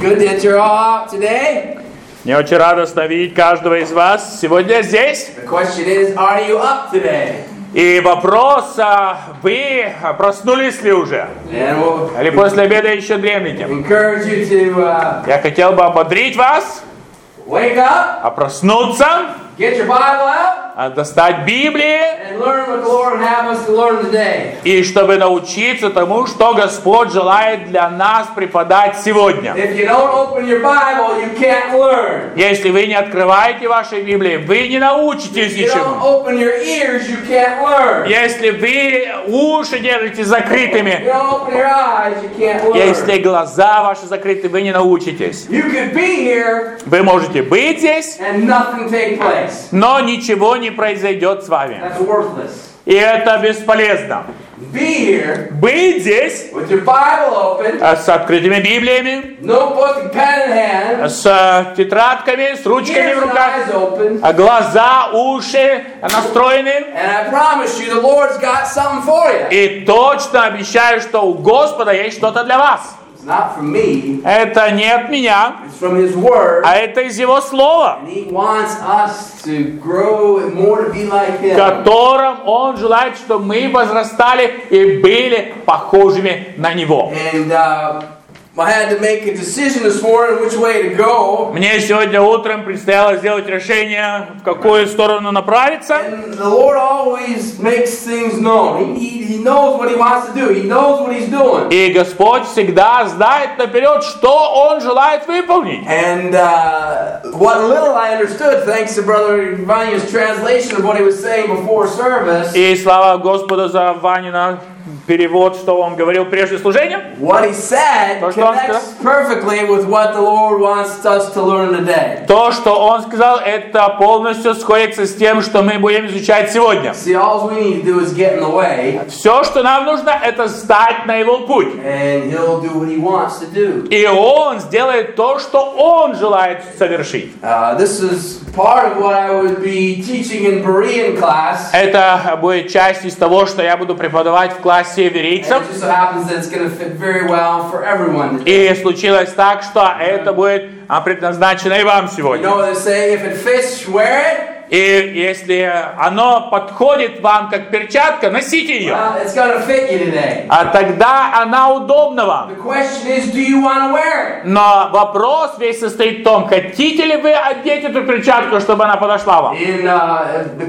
good that you're all out today. Мне очень радостно видеть каждого из вас сегодня здесь. The question is, are you up today? И вопрос, вы проснулись ли уже? Или после обеда еще дремлете? Encourage you to Я хотел бы ободрить вас, wake up, проснуться, get your Bible out, достать Библии, and learn what the Lord have us to learn today. и чтобы научиться тому, что Господь желает для нас преподать сегодня. If you don't open your Bible, you can't learn. Если вы не открываете ваши Библии, вы не научитесь If you don't ничему. open your ears, you can't learn. Если вы уши держите If закрытыми, you don't open your eyes, you can't learn. если глаза ваши закрыты, вы не научитесь. You could be here Вы можете быть здесь, and nothing take place. но ничего не произойдет с вами. That's worthless. И это бесполезно. Be here Быть здесь with your Bible open, с открытыми Библиями, notebook and pen in hand, с тетрадками, с ручками ears в and руках, eyes open, глаза, уши настроены. and I promise you the Lord's got something for you. И точно обещаю, что у Господа есть что-то для вас. It's not from me, Это не от меня, it's from His Word. а это из Его Слова, And He wants us to grow and more to be like Him. которым Он желает, чтобы мы возрастали и были похожими на Него. And I had to make a decision this morning which way to go. Мне сегодня утром предстояло сделать решение, в какую сторону направиться. And the Lord always makes things known. He knows what He wants to do. He knows what He's doing. И Господь всегда знает наперед, что Он желает выполнить. And what little I understood, thanks to Brother Vanya's translation of what he was saying before service, И слава Господу за Ванина перевод, что он говорил прежде служения. what he said То, что он connects perfectly with what the Lord wants us to learn today. То, что он сказал, это полностью сходится с тем, что мы будем изучать сегодня. See, all we need to do is get in the way, Все, что нам нужно, это стать на его путь. and He'll do what He wants to do. И он сделает то, что он желает совершить. This is part of what I would be teaching in Berean class. Это будет часть из того, что я буду преподавать в классе And верийцев. it just so happens that it's going to fit very well for everyone today. И случилось так, что это будет предназначено и вам You сегодня. know what they say? If it fits, wear it. И если оно подходит вам как перчатка, носите ее. Well, it's going to fit you today. А тогда она удобна вам. The question is, do you want to wear it? Но вопрос весь состоит в том, хотите ли вы одеть эту перчатку, чтобы она подошла вам. In the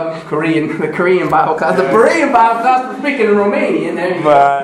Korean Bible class, the Berean Bible class, we're speaking in Romanian. There you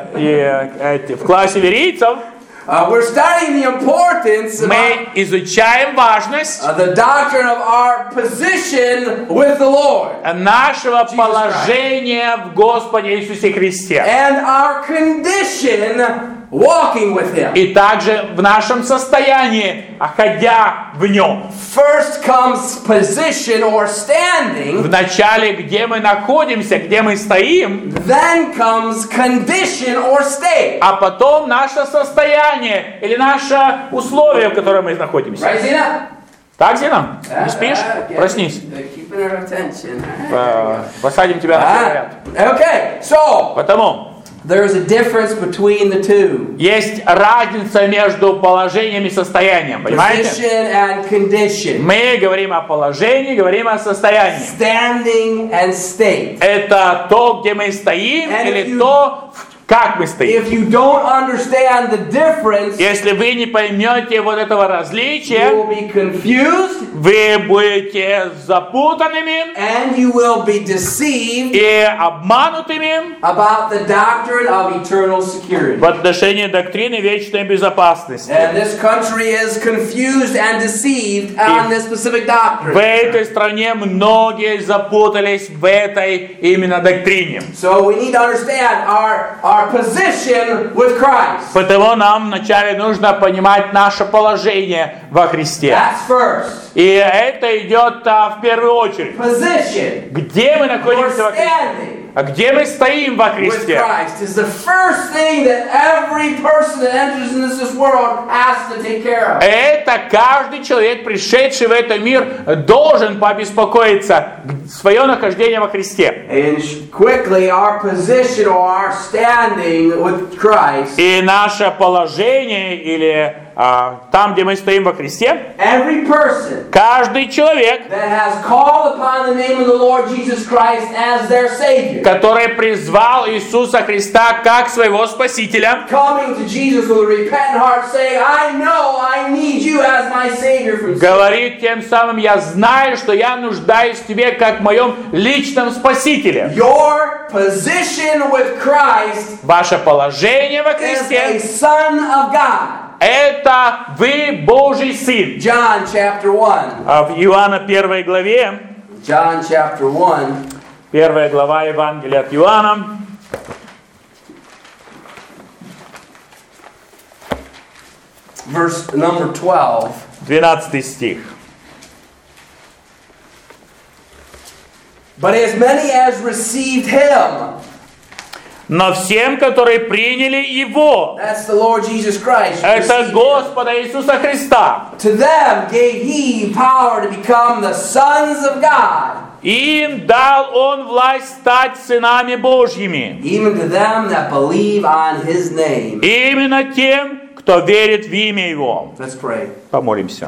go. В классе верийцев We're studying the importance of мы изучаем важность the doctrine of our position with the Lord нашего положения в Господе Иисусе Христе. and our condition walking with Him. И также в нашем состоянии, ходя в нем. First comes position or standing, Вначале, где мы находимся, где мы стоим, then comes condition or state. а потом наше состояние или наше условие, в котором мы находимся. Right, Zena? Так, Зина? Не спишь? Yeah, Проснись. they're keeping our attention. Посадим тебя на первый ряд. Okay, so Потому there's a difference between the two. есть разница между положением и состоянием, понимаете? Position and condition. Мы говорим о положении, говорим о состоянии. Standing and state. Это то, где мы стоим, And if или you- то, как мы стоим. If you don't understand the difference, Если вы не поймете вот этого you различия, will be confused вы будете запутанными and you will be deceived и обманутыми about the doctrine of eternal security. в отношении доктрины вечной безопасности. And this country is confused and deceived on this specific В doctrine. этой стране многие запутались в этой именно доктрине. So we need to understand our position with Christ. Потому нам вначале нужно понимать наше положение во Христе. That's first. И это идет в первую очередь. Position Где мы or находимся во Христе? standing А где мы стоим во with Христе? Christ is the first thing that every person that enters into this world has to take care of. Это каждый человек, пришедший в этот мир, должен побеспокоиться, свое нахождение во Христе. And quickly our position or our standing with Christ. И наше положение или там, где мы стоим во Христе, Every person каждый человек, that has called upon the name of the Lord Jesus Christ as their Savior, который призвал Иисуса Христа как своего Спасителя, coming to Jesus with a repentant heart, saying, I know I need you as my Savior from sin. говорит тем самым: я знаю, что я нуждаюсь в тебе как в моем личном Спасителе. Your position with Christ Ваше положение во as a Христе Son of God. это вы Божий Сын. John chapter 1. В Иоанна 1 главе, John chapter 1. 1 глава Евангелия от Иоанна, Verse number 12. 12 стих. But as many as received him, Но всем, которые приняли Его, that's the Lord Jesus Christ, это received him. Господа Иисуса Христа, To them gave he power to become the sons of God, им дал Он власть стать сынами Божьими. even to them that believe on his name. Именно тем, кто верит в имя Его. Let's pray. Помолимся.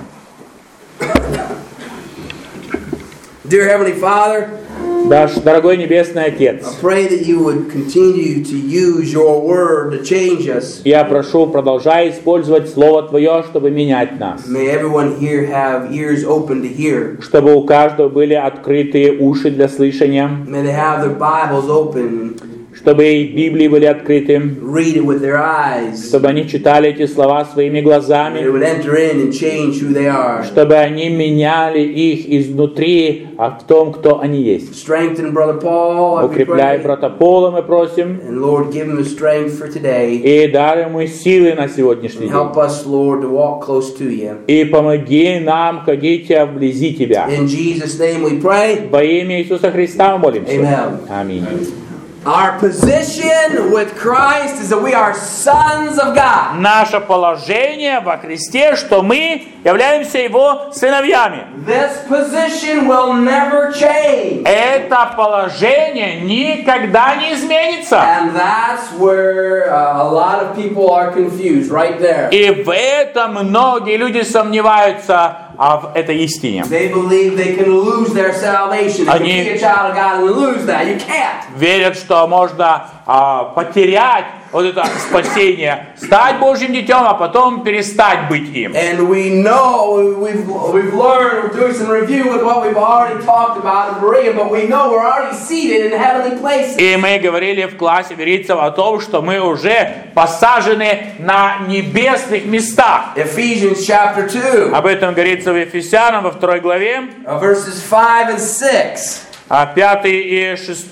Dear Heavenly Father, Наш дорогой Небесный Отец, I pray that you would continue to use your word to change us. я прошу, продолжай использовать Слово Твое, чтобы менять нас. May everyone here have ears open to hear. Чтобы у каждого были открытые уши для слышания. May they have their Bibles open, Чтобы и Библии были открыты. read it with their eyes. Чтобы они читали эти слова своими May глазами. it would enter in and change who they are. Чтобы они меняли их изнутри в том, кто они есть. Strengthen Brother Paul, I Укрепляй pray. брата Пола, мы просим. And Lord, give him the strength for today. И дай ему силы на сегодняшний And день. help us, Lord, to walk close to you. И помоги нам ходить вблизи Тебя. In Jesus' name we pray. Во имя Иисуса Христа мы молимся. Amen. Аминь. Our position with Christ is that we are sons of God. Наше положение во Христе, что мы являемся Его сыновьями. This position will never change. Это положение никогда не изменится. And that's where a lot of people are confused, right there. И в этом многие люди сомневаются в этой истине. They believe they can lose their salvation. They can Они- be a child of God and lose that. You can't. Верят, что можно потерять вот это спасение, стать Божьим детем, а потом перестать быть им. And we know, we've learned, we're doing some review with what we've already talked about in Berea, but we know we're already seated in heavenly places. И мы говорили в классе верийцев о том, что мы уже посажены на небесных местах. Ephesians chapter 2, Об этом говорится в Ефесянам во 2 главе, verses 5 and 6. 5 и 6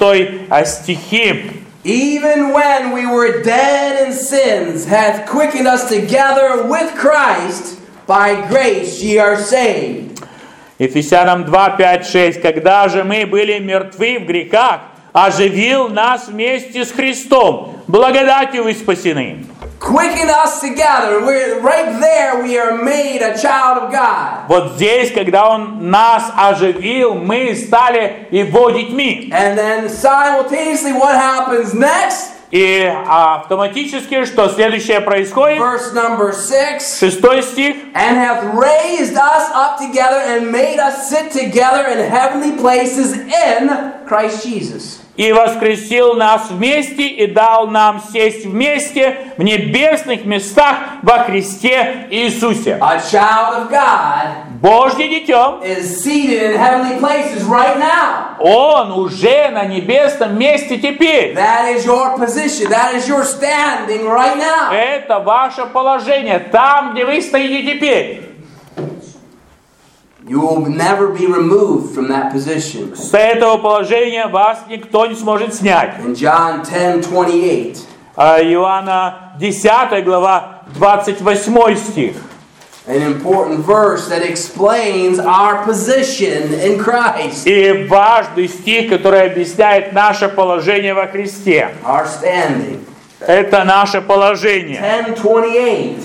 стихи. Even when we were dead in sins, hath quickened us together with Christ, by grace ye are saved. Ефесянам 2, 5, 6. Когда же мы были мертвы в грехах, оживил нас вместе с Христом. Благодатью вы спасены. Quicken us together. We're right there. We are made a child of God. Вот здесь, когда Он нас оживил, мы стали Его детьми. And then simultaneously, what happens next? И автоматически, что следующее происходит? Verse number 6. 6 стих. And hath raised us up together and made us sit together in heavenly places in Christ Jesus. И воскресил нас вместе и дал нам сесть вместе в небесных местах во Христе Иисусе. A child of God Божье дитё, is seated in heavenly places right now. Он уже на небесном месте теперь. That is your position. That is your standing right now. Это ваше положение, там, где вы стоите теперь. You will never be removed from that position. С этого положения вас никто не сможет снять. In John 10:28, Иоанна 10 глава 28 стих. an important verse that explains our position in Christ, И важный стих, который объясняет наше положение во Христе. our standing. Это наше положение. 10:28.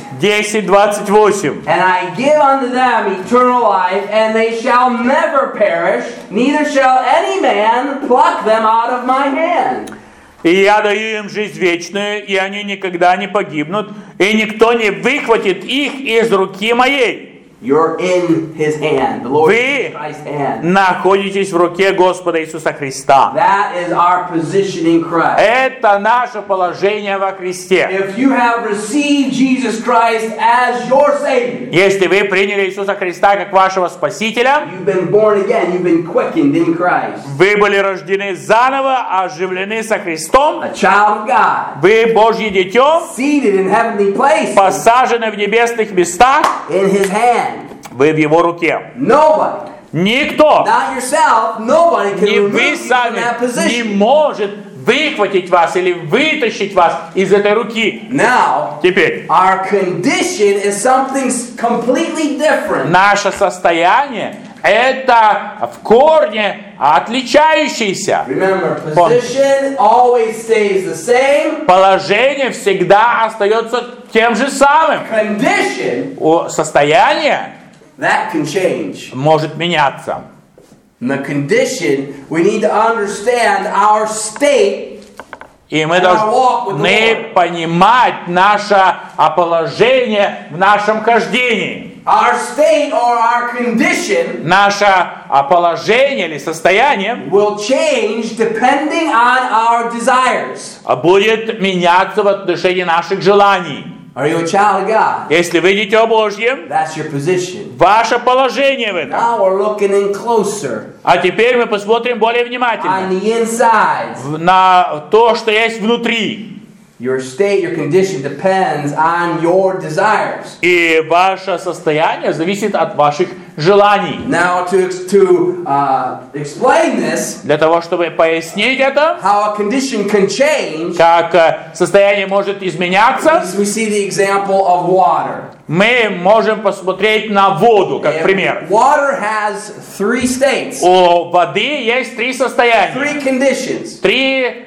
10:28. And I give unto them eternal life, and they shall never perish, neither shall any man pluck them out of my hand. И я даю им жизнь вечную, и они никогда не погибнут, и никто не выхватит их из руки моей. You're in His hand, the Lord Вы Jesus Christ's hand. находитесь в руке Господа Иисуса Христа. That is our position in Christ. Это наше положение во Христе. If you have received Jesus Christ as your Savior, Если вы приняли Иисуса Христа как вашего Спасителя, you've been born again, you've been quickened in Christ. вы были рождены заново, оживлены со Христом, A child of God, вы Божье дитё, seated in heavenly places, посажены в небесных местах, in His hand. вы в Его руке. Nobody, Никто, not yourself, nobody can ни remove вы you from сами, that не position. может выхватить вас или вытащить вас из этой руки. Now, Теперь, our condition is something completely different. наше состояние – это в корне отличающееся. Remember, position always stays the same. Положение всегда остается тем же самым. Condition, Состояние that can change. может меняться. In the condition, we need to understand our state. И мы должны понимать наше положение в нашем хождении. Our state or our condition Наше положение или состояние will change depending on our desires. будет меняться в отношении наших желаний. Are you a child of God? Если вы дитё Божье, That's your position. ваше положение в этом. Now we're looking in closer А теперь мы посмотрим более внимательно on the inside. на то, что есть внутри. Your state, your condition depends on your desires. И ваше состояние зависит от ваших желаний. Now, to explain this, Для того, чтобы пояснить это, how a condition can change, как состояние может изменяться, we see the example of water. мы можем посмотреть на воду, как пример. Water has three states, У воды есть три состояния. three conditions, Три,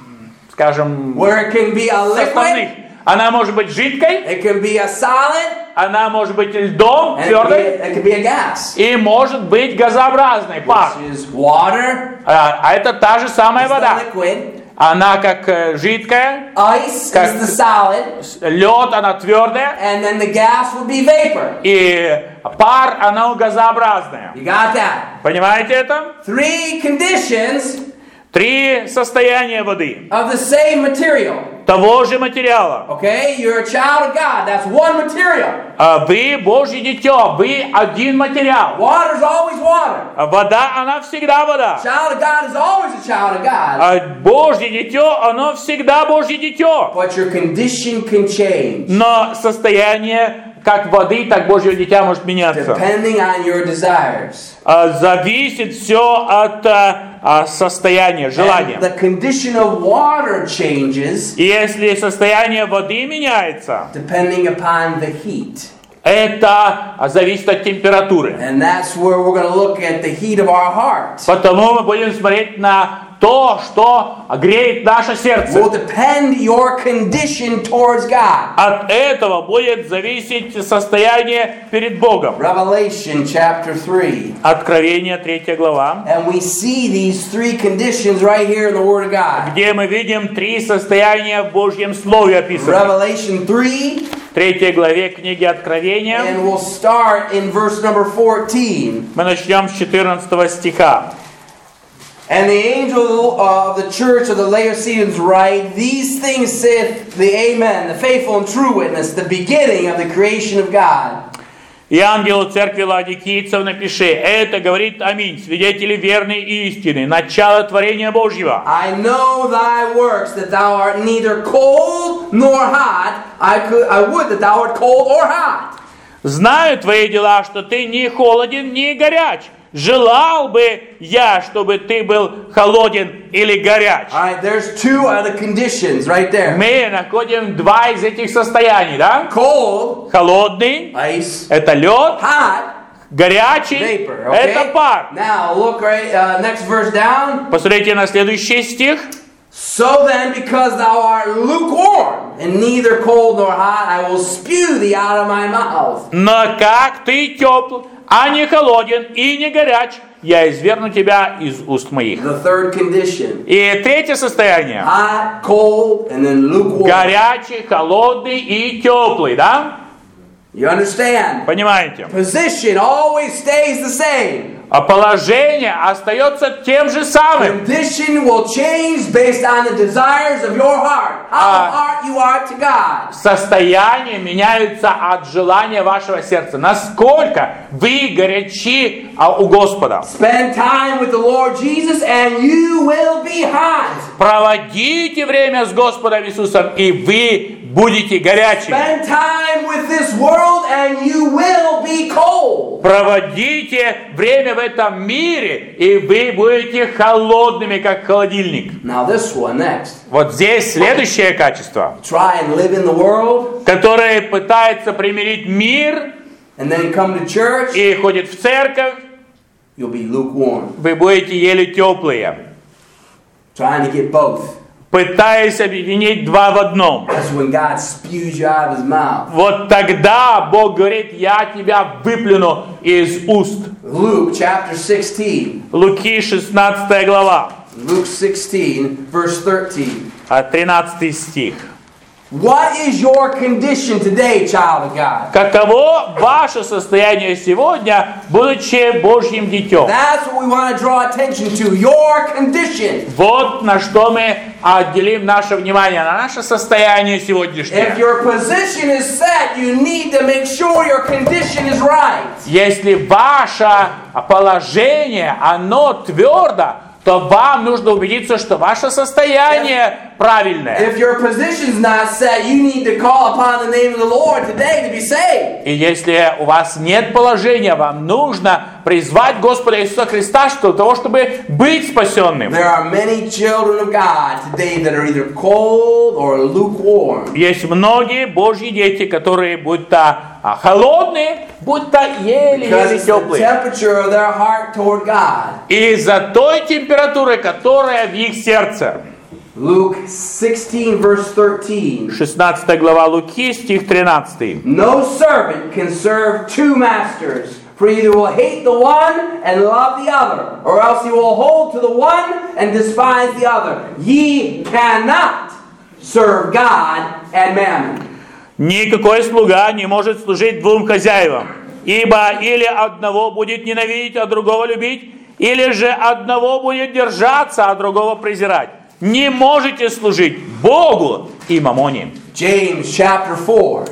скажем, where it can be a составных. liquid, Она может быть жидкой, it can be a solid, она может быть льдом, and твердой, it can be a gas, и может быть газообразной, пар. which is water, А это та же самая is the вода. liquid, Она как жидкая, ice Как- is the solid, лед, она твердая, and then the gas would be vapor. и пар, она газообразная. You got that? Понимаете это? Three conditions Три состояния воды, of the same material. того же материала. Okay, you're a child of God. That's one material. А вы Божье дитё, вы один материал. Water's always water. А вода, она всегда вода. Child of God is always a child of God. А Божье дитё, оно всегда Божье дитё. But your condition can change Но состояние как воды, так Божье дитя может меняться. depending on your desires. Зависит все от состояния, And желания. the condition of water changes И если состояние воды меняется, depending upon the heat. это зависит от температуры. And that's where we're going to look at the heat of our heart. Потому мы будем смотреть на то, что греет наше сердце. Will depend your condition towards God. От этого будет зависеть состояние перед Богом. Revelation chapter 3. Откровение 3 глава, And we see these three conditions right here in the Word of God. где мы видим три состояния в Божьем Слове описаны. Revelation 3, В 3 главе книги Откровения and we'll start in verse number 14. мы начнем с 14 стиха. And the angel of the church of the Laodiceans write, These things saith the Amen, the faithful and true witness, the beginning of the creation of God. И ангелу церкви Лаодикийцев напиши, это говорит Аминь, свидетели верной и истины, начало творения Божьего. I know thy works, that thou art neither cold nor hot. I would that thou art cold or hot. Знаю твои дела, что ты ни холоден, ни горяч. Желал бы я, чтобы ты был холоден или горяч. All right, there's two of the conditions right there. Мы находим два из этих состояний, да? Cold, Холодный ice, – это лед, hot, горячий vapor. – это пар. Now look right next verse down. Посмотрите на следующий стих. So then, because thou art lukewarm, and neither cold nor hot, I will spew thee out of my mouth. Но как ты тепл, а не холоден и не горяч, я изверну тебя из уст моих. The third condition. И третье состояние. Hot, cold, and then lukewarm. Горячий, холодный и теплый, да? You understand? Понимаете? Position always stays the same. А положение остается тем же самым. Condition will change based on the desires of your heart. How hard you are to God. Состояние меняется от желания вашего сердца. Насколько вы горячи у Господа. Spend time with the Lord Jesus and you will be hot. Проводите время с Господом Иисусом, и вы будете горячими. Spend time with this world and you will be cold. Проводите время в этом мире, и вы будете холодными, как холодильник. Now this one next. Вот здесь следующее качество, Try and live in the world которое пытается примирить мир and then come to church. и ходит в церковь, You'll be lukewarm. вы будете еле теплые. Trying to get both. Пытаясь объединить два в одном. That's when God spews you out of his mouth. Вот тогда Бог говорит, я тебя выплюну из уст. Luke chapter 16. Луки 16 глава, Luke 16 verse 13. 13 стих. What is your condition today, child of God? Каково ваше состояние сегодня, будучи Божьим детем? That's what we want to draw attention to. Your condition. Вот на что мы отделим наше внимание, на наше состояние If сегодняшнее. your position is set, you need to make sure your condition is right. Если ваше положение, оно твердо, то вам нужно убедиться, что ваше состояние правильное. If your position's not set, you need to call upon the name of the Lord today to be saved. И если у вас нет положения, вам нужно призвать Господа Иисуса Христа для того, чтобы быть спасенным. There are many children of God today that are either cold or lukewarm. Есть многие Божьи дети, которые будто холодные, будто еле-еле Because it's the теплые. temperature of their heart toward God. Из-за той температуры, которая в их сердце. Luke 16 verse 13. 16 глава Луки, стих 13. No servant can serve two masters, for either will hate the one and love the other, or else he will hold to the one and despise the other. Ye cannot serve God and mammon. Никакой слуга не может служить двум хозяевам, ибо или одного будет ненавидеть, а другого любить, или же одного будет держаться, а другого презирать. Не можете служить Богу и мамоне. James chapter 4.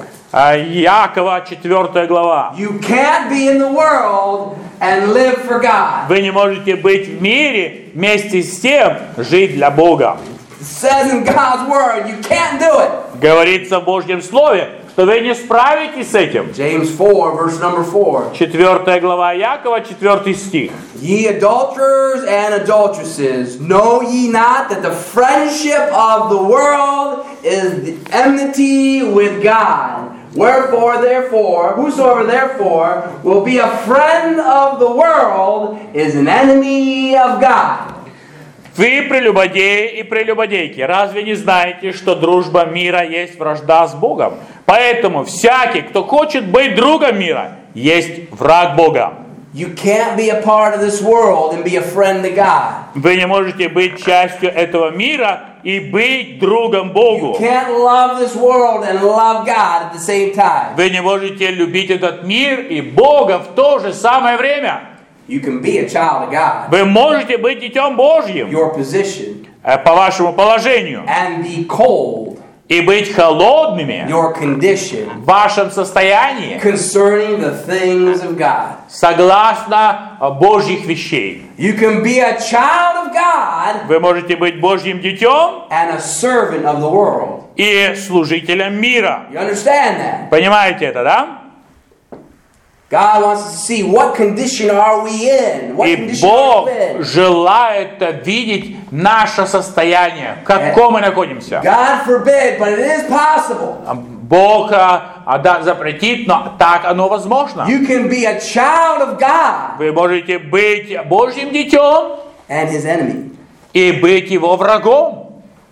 Якова 4 глава. You can't be in the world and live for God. Вы не можете быть в мире вместе с тем жить для Бога. It says in God's word, you can't do it. Говорится в Божьем Слове, что вы не справитесь с этим. James 4 verse number 4. 4 глава Якова, 4 стих. Ye adulterers and adulteresses, know ye not that the friendship of the world is the enmity with God? Wherefore, therefore, whosoever therefore will be a friend of the world is an enemy of God. Вы, прелюбодеи и прелюбодейки, разве не знаете, что дружба мира есть вражда с Богом? Поэтому всякий, кто хочет быть другом мира, есть враг Бога. You can't be a part of this world and be a friend to God. Вы не можете быть частью этого мира и быть другом Богу. You can't love this world and love God at the same time. Вы не можете любить этот мир и Бога в то же самое время. You can be a child of God, Вы можете быть детем Божьим your position, по вашему положению and be cold, и быть холодными your condition, в вашем состоянии concerning the things of God. согласно Божьих вещей. You can be a child of God Вы можете быть Божьим детем and a servant of the world. и служителем мира. You understand that? Понимаете это, да? God wants us to see what condition are we in. What И condition Бог are we in? желает видеть наше состояние, в каком мы находимся. God forbid, but it is possible. Бог запретит, но так оно возможно. You can be a child of God Вы можете быть Божьим детем and his enemy. и быть его врагом.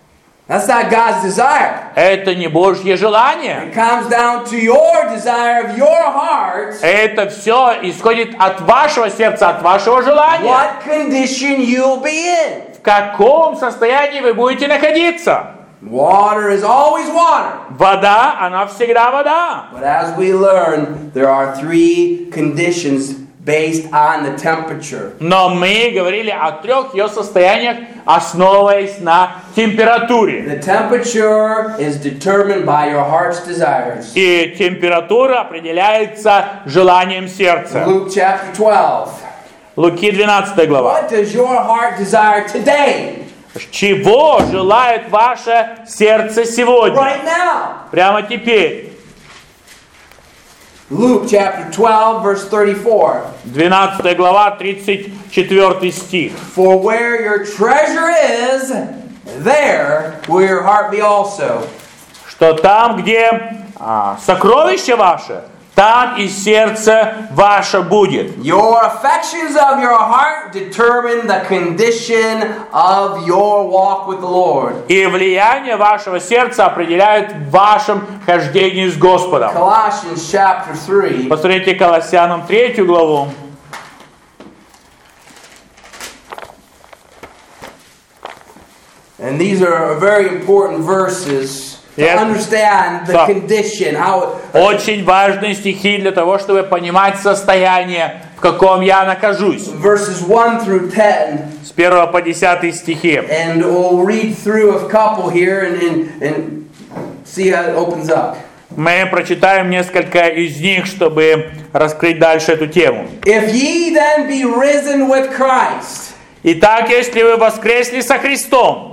That's not God's desire. Это не Божье желание. It comes down to your desire of your heart. Это все исходит от вашего сердца, от вашего желания. What condition you'll be in. В каком состоянии вы будете находиться? Water is always water. Вода, она всегда вода. But as we learn, there are 3 conditions based on the temperature. Но мы говорили о 3 ее состояниях, основываясь на температуре. The temperature is determined by your heart's desires. И температура определяется желанием сердца. Luke chapter 12. Луки 12 глава. What does your heart desire today? Чего желает ваше сердце сегодня? Right now. Прямо теперь. Luke chapter 12 verse 34. 12 глава, 34 стих. For where your treasure is, there will your heart be also. Что там, где сокровище ваше, там и сердце ваше будет. Your affections of your heart determine the condition of your walk with the Lord. И влияние вашего сердца определяет в вашем хождении с Господом. Colossians chapter 3. Посмотрите Колоссянам 3 главу. And these are very important verses. To understand the condition, how Очень важные стихи для того, чтобы понимать состояние, в каком я нахожусь. Verses 1 through 10. С 1 по 10 стихи. And we'll read through a couple here and see how it opens up. Мы прочитаем несколько из них, чтобы раскрыть дальше эту тему. If ye then be risen with Christ. Итак, если вы воскресли со Христом,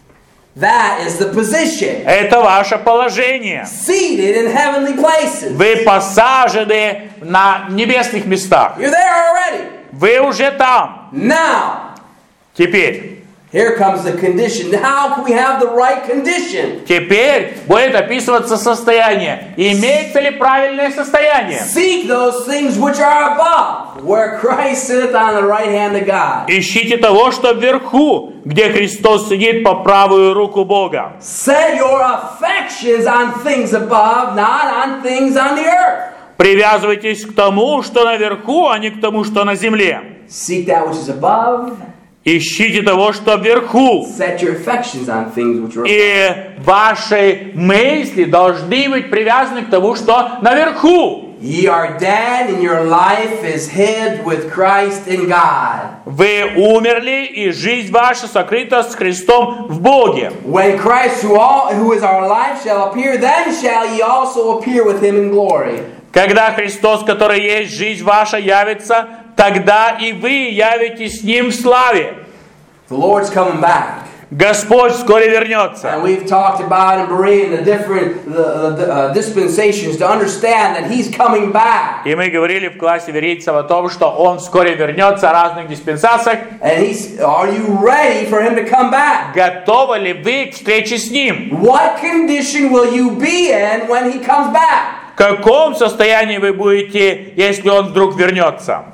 that is the position. Это ваше положение. Seated in heavenly places. Вы посажены на небесных местах. You're there already. Вы уже там. Now. Теперь. Here comes the condition. How can we have the right condition? Теперь будет описываться состояние. Имеется ли правильное состояние? Seek those things which are above, where Christ sitteth on the right hand of God. Ищите того, что вверху, где Христос сидит по правую руку Бога. Set your affections on things above, not on things on the earth. Привязывайтесь к тому, что наверху, а не к тому, что на земле. Seek that which is above. Ищите того, что вверху. Set your affections on things which are above. И ваши мысли должны быть привязаны к тому, что наверху. Ye are dead, and your life is hid with Christ in God. Вы умерли, и жизнь ваша сокрыта с Христом в Боге. When Christ, who is our life, shall appear, then shall ye also appear with him in glory. Когда Христос, который есть жизнь ваша, явится, тогда и вы явитесь с Ним в славе. The Lord's coming back. Господь вскоре вернется. And we've talked about in Berean the different dispensations to understand that He's coming back. И мы говорили в классе верийцев о том, что Он вскоре вернется в разных диспенсациях. And are you ready for Him to come back? Готовы ли вы к встрече с Ним? What condition will you be in when He comes back? В каком состоянии вы будете, если Он вдруг вернется?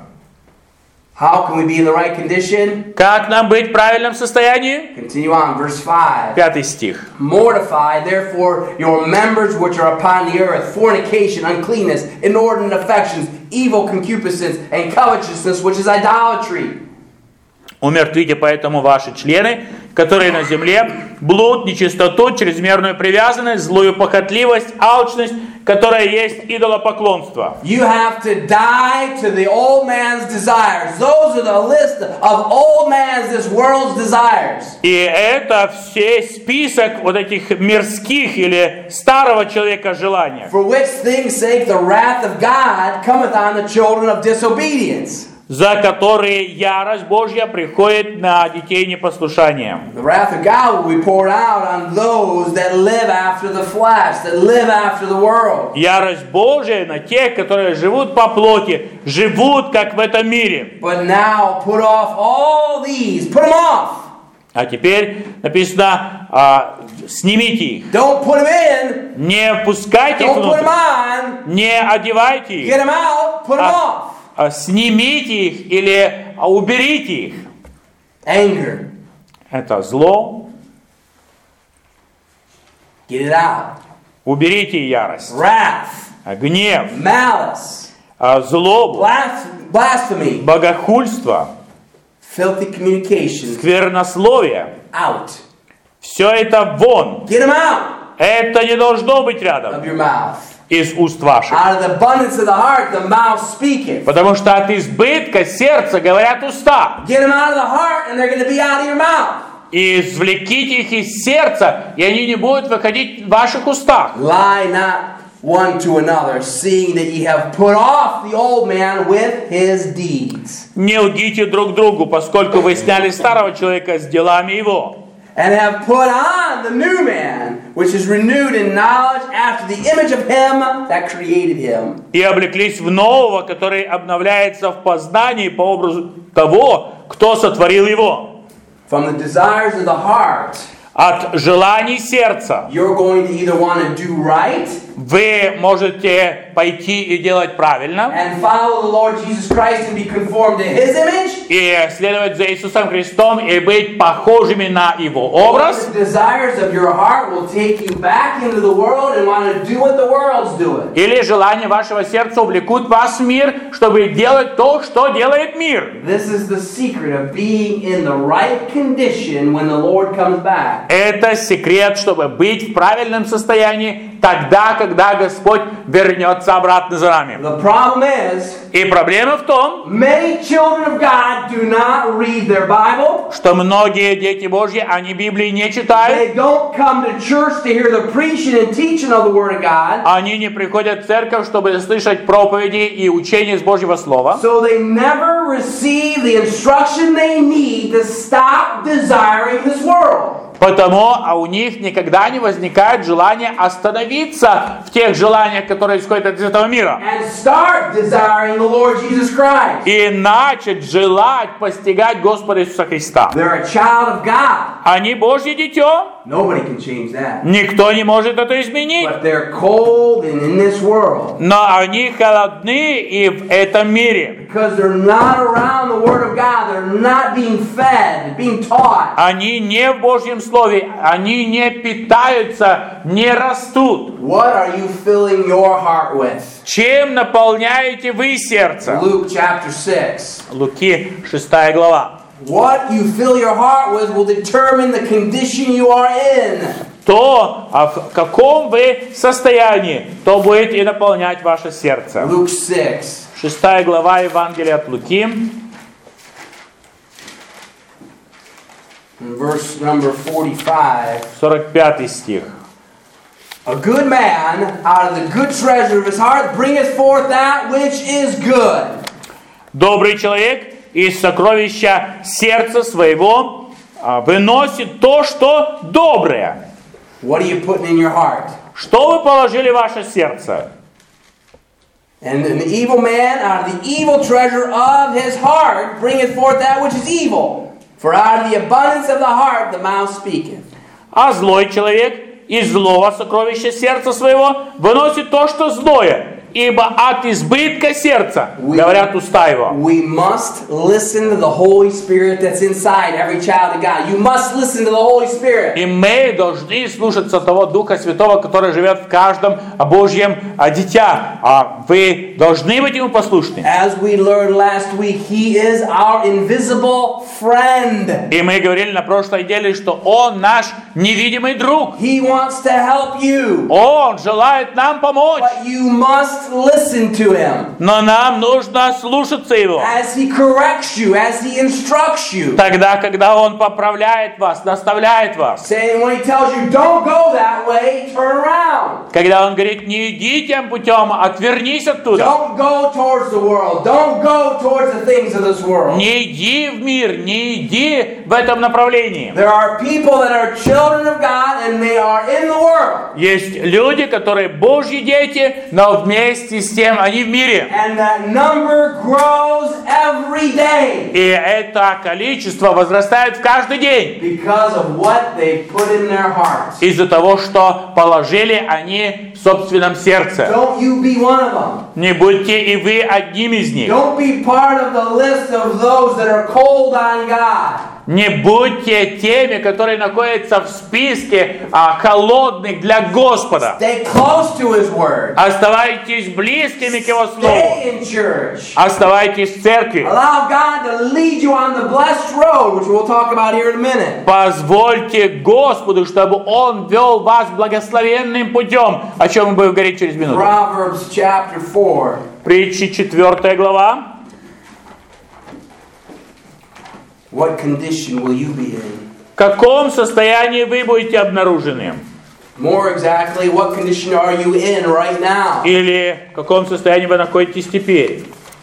How can we be in the right condition? Как нам быть в правильном состоянии? Continue on, verse 5. 5 стих. Mortify, therefore, your members which are upon the earth, fornication, uncleanness, inordinate affections, evil concupiscence, and covetousness, which is idolatry. Умертвите поэтому ваши члены, которые на земле, блуд, нечистоту, чрезмерную привязанность, злую похотливость, алчность, которая есть идолопоклонство. You have to die to the old man's desires. Those are the list of old man's, this world's desires. И это все список вот этих мирских или старого человека желаний. For which things sake the wrath of God cometh on the children of disobedience. За которые ярость Божья приходит на детей непослушания. The wrath of God will be poured out on those that live after the flesh, that live after the world. Ярость Божья на тех, которые живут по плоти, живут как в этом мире. But now put off all these, put them off. А теперь написано, снимите их. Don't put them in. Не впускайте их Don't put внутрь. them on. Не одевайте их. Get them out, put them off. Снимите их или уберите их. Anger. Это зло. Get it out. Уберите ярость, Wrath, гнев, malice, злобу, blasphemy, богохульство, filthy communication. сквернословие. Out. Все это вон. Get them out Это не должно быть рядом of your mouth. из уст ваших. Out of the abundance of the heart, the mouth speaketh. Потому что от избытка сердца говорят уста. Get them out of the heart, and they're going to be out of your mouth. И извлеките их из сердца, и они не будут выходить в ваших устах. Lie not one to another, seeing that ye have put off the old man with his deeds. Не лгите друг другу, поскольку вы сняли старого человека с делами его. And have put on the new man, which is renewed in knowledge after the image of him that created him. И облеклись в нового, который обновляется в познании по образу того, кто сотворил его. From the desires of the heart, От желаний сердца you're going to either want to do right вы можете пойти и делать правильно, and follow the Lord Jesus Christ and be conformed to his image, и следовать за Иисусом Христом, и быть похожими на Его or образ, the desires of your heart will take you back into the world and want to do what the world's doing. или желания вашего сердца увлекут вас в мир, чтобы делать то, что делает мир. This is the secret of being in the right condition when the Lord comes back. Это секрет, чтобы быть в правильном состоянии тогда, когда Господь вернется обратно за нами. The problem is, И проблема в том, many children of God do not read their Bible. что многие дети Божьи, они Библии не читают, They don't come to church to hear the preaching and teaching of the Word of God. они не приходят в церковь, чтобы слышать проповеди и учения из Божьего Слова. So they never receive the instruction they need to stop desiring this world. Потому, у них никогда не возникает желание остановиться в тех желаниях, которые исходят от этого мира. And start desiring the Lord Jesus Christ. И начать желать постигать Господа Иисуса Христа. They're a child of God. Они Божье дитё. Nobody can change that. Никто не может это изменить. But they're cold and in this world. Но они холодны и в этом мире. Because they're not around the Word of God. They're not being fed, being taught. Они не в Божьем Слове. Они не питаются, не растут. What are you filling your heart with? Чем наполняете вы сердце? Luke chapter 6. Луки 6 глава. What you fill your heart with will determine the condition you are in. То, в каком вы состоянии, то будет и наполнять ваше сердце. Luke 6. 6 глава Евангелия от Луки. Verse number 45. 45 стих. A good man out of the good treasure of his heart bringeth forth that which is good. Добрый человек из сокровища сердца своего выносит то, что доброе. What are you putting in your heart? Что вы положили в ваше сердце? And an evil man out of the evil treasure of his heart bringeth forth that which is evil. For out of the abundance of the heart the mouth speaketh. А злой человек из злого сокровища сердца своего выносит то, что злое. Ибо от избытка сердца, говорят уста его. We must listen to the Holy Spirit that's inside every child of God. You must listen to the Holy Spirit. И мы должны слушаться того Духа Святого, который живет в каждом Божьем дитя. А вы должны быть ему послушны. As we learned last week, He is our invisible friend. И мы говорили на прошлой неделе, что Он наш невидимый друг. He wants to help you. Он желает нам помочь. But you must listen to Him. Но нам нужно слушаться Его. As He corrects you, as He instructs you. Тогда, когда Он поправляет вас, наставляет вас. Saying when He tells you, don't go that way, turn around. Когда Он говорит, не иди тем путем, отвернись оттуда. Don't go towards the world. Don't go towards the things of this world. Не иди в мир, не иди в этом направлении. There are people that are children of God and they are in the world. Есть люди, которые Божьи дети, но вместе с тем они в мире. And that number grows every day. И это количество возрастает в каждый день. Because of what they put in their hearts. Из-за того, что положили они в собственном сердце. Don't you be one of them. Не будьте и вы одним из них. Don't be part of the list of those that are cold on God. Не будьте теми, которые находятся в списке холодных для Господа. Stay close to His Word. Оставайтесь близкими к Его Слову. Stay in church. Оставайтесь в церкви. Allow God to lead you on the blessed road, which we'll talk about here in a minute. Позвольте Господу, чтобы Он вел вас благословенным путем, о чем мы будем говорить через минуту. Proverbs chapter 4. Притчи 4 глава. What condition will you be in? В каком состоянии вы будете обнаружены? More exactly, what condition are you in right now? Или в каком состоянии вы находитесь теперь?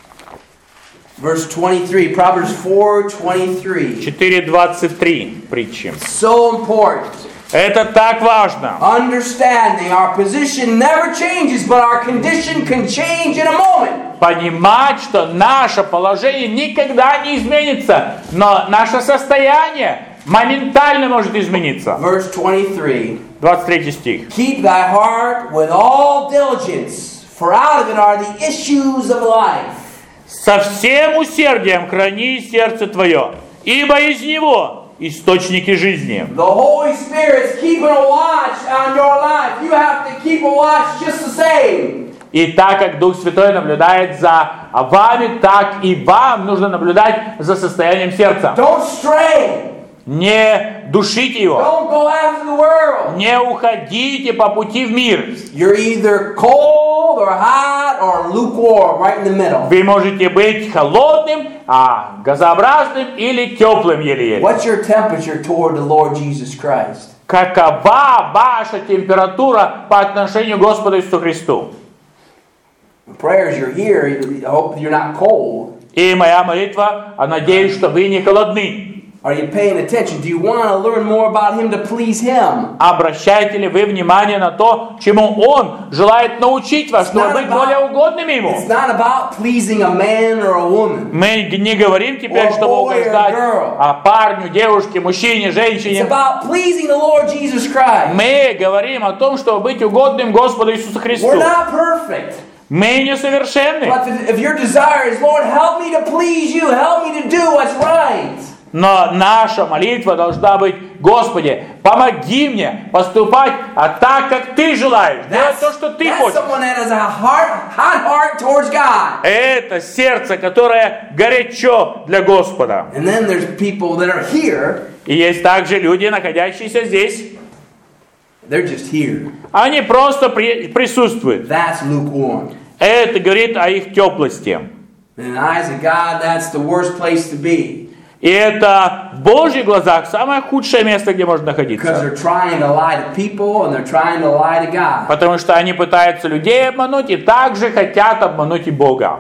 Verse 23, Proverbs 4:23. 4:23 притчи. So important. Это так важно. Understanding our position never changes, but our condition can change in a moment. Понимать, что наше положение никогда не изменится, но наше состояние моментально может измениться. Verse 23. 23 стих. Keep thy heart with all diligence, for out of it are the issues of life. Со всем усердием храни сердце твое, ибо из него источники жизни. The Holy Spirit's keeping a watch on your life. You have to keep a watch just the same. И так как Дух Святой наблюдает за вами, так и вам нужно наблюдать за состоянием сердца. Don't stray. Не душите его. Don't go after the world. Не уходите по пути в мир. You're either cold or hot or lukewarm, right in the middle. Вы можете быть холодным, газообразным или теплым еле-еле. What's your temperature toward the Lord Jesus Christ? Какова ваша температура по отношению к Господу Иисусу Христу? The prayers you're here, I hope you're not cold. И моя молитва, надеюсь, что вы не холодны. Are you paying attention? Do you want to learn more about Him to please Him? Обращаете ли вы внимание на то, чему Он желает научить вас, чтобы быть более угодными Ему? It's not about pleasing a man or a woman. Мы не говорим теперь, чтобы угождать парню, девушке, мужчине, женщине. It's about pleasing the Lord Jesus Christ. Мы говорим о том, чтобы быть угодным Господу Иисусу Христу. We're not perfect. Мы несовершенны. But if your desire is, Lord, help me to please you, help me to do what's right. Но наша молитва должна быть: Господи, помоги мне поступать так, как Ты желаешь, делать то, что Ты хочешь. Это сердце, которое горячо для Господа. And then there's people that are here. И есть также люди, находящиеся здесь. They're just here. Они просто присутствуют. That's lukewarm. Это говорит о их теплости. In the eyes of God, that's the worst place to be. И это в Божьих глазах самое худшее место, где можно находиться. Потому что они пытаются людей обмануть и также хотят обмануть и Бога.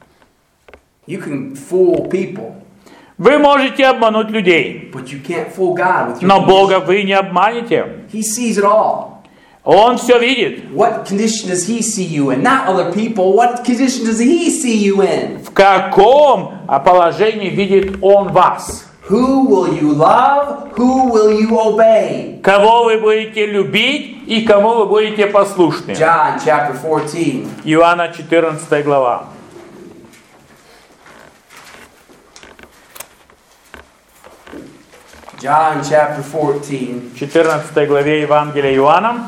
Вы можете обмануть людей, но Бога вы не обманете. Он все видит. В каком положении видит Он вас? Кого вы будете любить и кому вы будете послушны? Иоанна 14 глава. John chapter 14. 14 главе Евангелия Иоанна.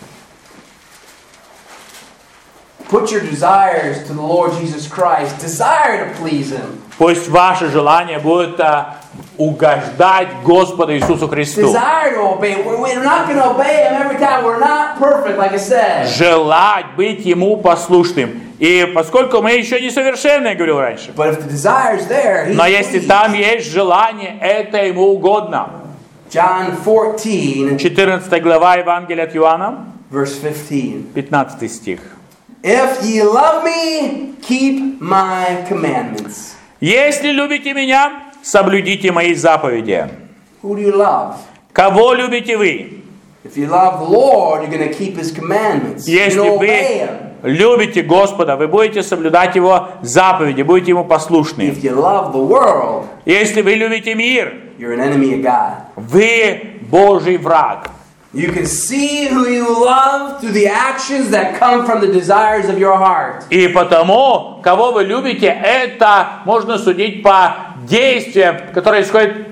Put your desires to the Lord Jesus Christ. Desire to please Him. Пусть ваше желание будет угождать Господу Иисусу Христу. Desire to obey. We're not going to obey Him every time. We're not perfect, like I said. Желать быть Ему послушным. И поскольку мы еще не совершенны, я говорил раньше. But if the desire's there, He's но если там есть желание, это Ему угодно. John 14. 14 глава Евангелия от Иоанна. Verse 15. 15 стих. If ye love me, keep my commandments. Если любите меня, соблюдите мои заповеди. Who do you love? Кого любите вы? If you love the Lord, you're going to keep His commandments. Если вы любите Господа, вы будете соблюдать Его заповеди, будете Ему послушны. If you love the world, если вы любите мир, you're an enemy of God. Вы Божий враг. You can see who you love through the actions that come from the desires of your heart. И потому, кого вы любите, это можно судить по действиям, которые исходят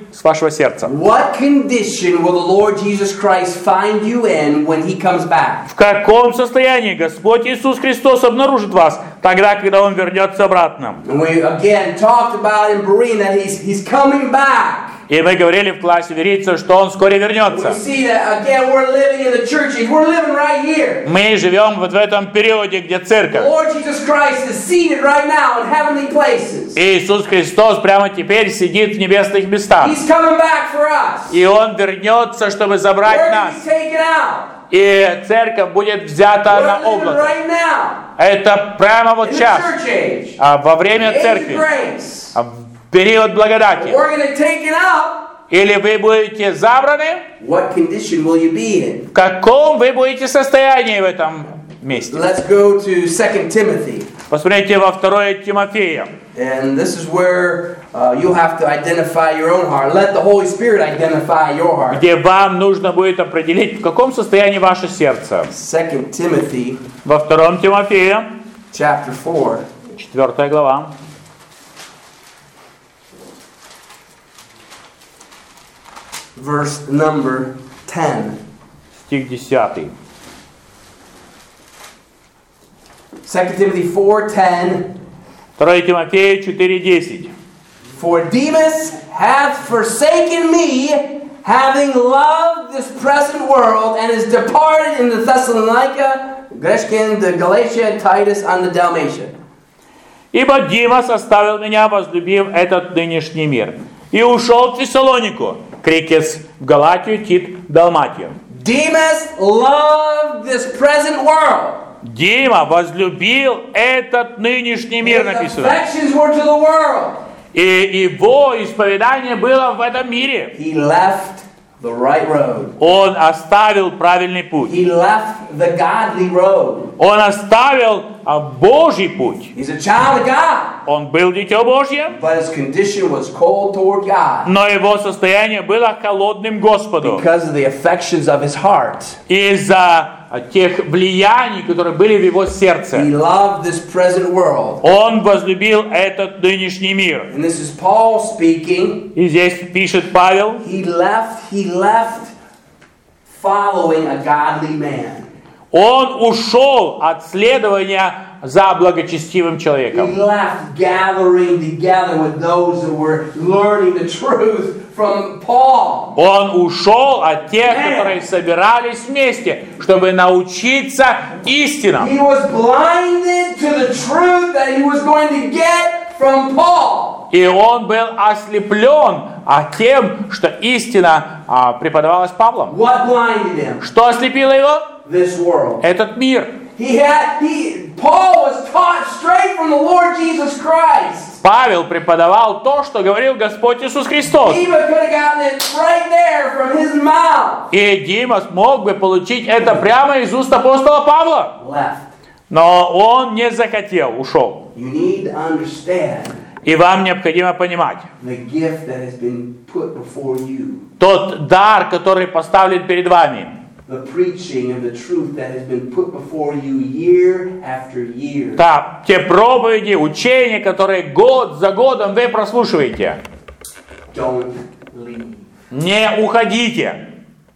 с вашего сердца. What condition will the Lord Jesus Christ find you in when He comes back? В каком состоянии Господь Иисус Христос обнаружит вас тогда, когда Он вернется обратно? And we again talked about in Berean that He's coming back. И мы говорили в классе вериться, что Он вскоре We вернется. see that again we're living in the church age. We're living right here. Мы живем вот в этом периоде, где The церковь. Lord Jesus Christ is seated right now in heavenly places. Иисус Христос прямо теперь сидит в небесных местах. He's coming back for us. И Он вернется, чтобы забрать We're нас. going to be taken out. И церковь будет взята на We're living облако. right now Это прямо вот in the час, church age. во The время age of церкви, grace. в период благодати. We're going to be taken out. Или вы будете забраны, What condition will you be in? в каком вы будете состоянии в этом месте. Let's go to 2 Timothy. Посмотрите во 2 Тимофея. And this is where you'll have to identify your own heart. Let the Holy Spirit identify your heart. Где вам нужно будет определить, в каком состоянии ваше сердце. 2 Timothy Во 2 Тимофея, chapter 4. 4 глава, Verse number 10. стих 10. 2 Timothy 4:10. 2 Тимофея 4:10. For Demas hath forsaken me, having loved this present world, and is departed in the Thessalonica, Greshkin, the Galatia, Titus, and the Dalmatia. Ибо Димас оставил меня, возлюбив этот нынешний мир, и ушел в Фессалонику, Крикес в Галатию, Тит в Далматию. Demas loved this present world. Дима возлюбил этот нынешний мир, His написано. affections were to the world. И его исповедание было в этом мире. He left the right road. Он оставил правильный путь. He left the godly road. Он оставил Божий путь. He's a child of God, Он был дитё Божье, but his condition was cold toward God но его состояние было холодным Господу. because of the affections of his heart. Из-за тех влияний, которые были в его He сердце. loved this present world. Он возлюбил этот нынешний мир. And this is Paul speaking. И здесь пишет Павел, He left following a godly man. он ушел от следования за благочестивым He человеком. left gathering together with those who were learning the truth from Paul. Он ушел от тех, которые собирались вместе, чтобы научиться истинам. He was blinded to the truth that he was going to get from Paul. И он был ослеплен тем, что истина преподавалась Павлом. What blinded him? Что ослепило его? This world. Этот мир. Paul was taught straight from the Lord Jesus Christ. Павел преподавал то, что говорил Господь Иисус Христос. He could have gotten it right there from his mouth. И Дима мог бы получить это прямо из уст апостола Павла. Left. Но он не захотел, ушел. You need to understand И вам необходимо понимать, the gift that has been put before you. тот дар, который поставлен перед вами, The preaching of the truth that has been put before you year after year. те проповеди, учения, которые год за годом вы прослушиваете. Don't leave. Не уходите.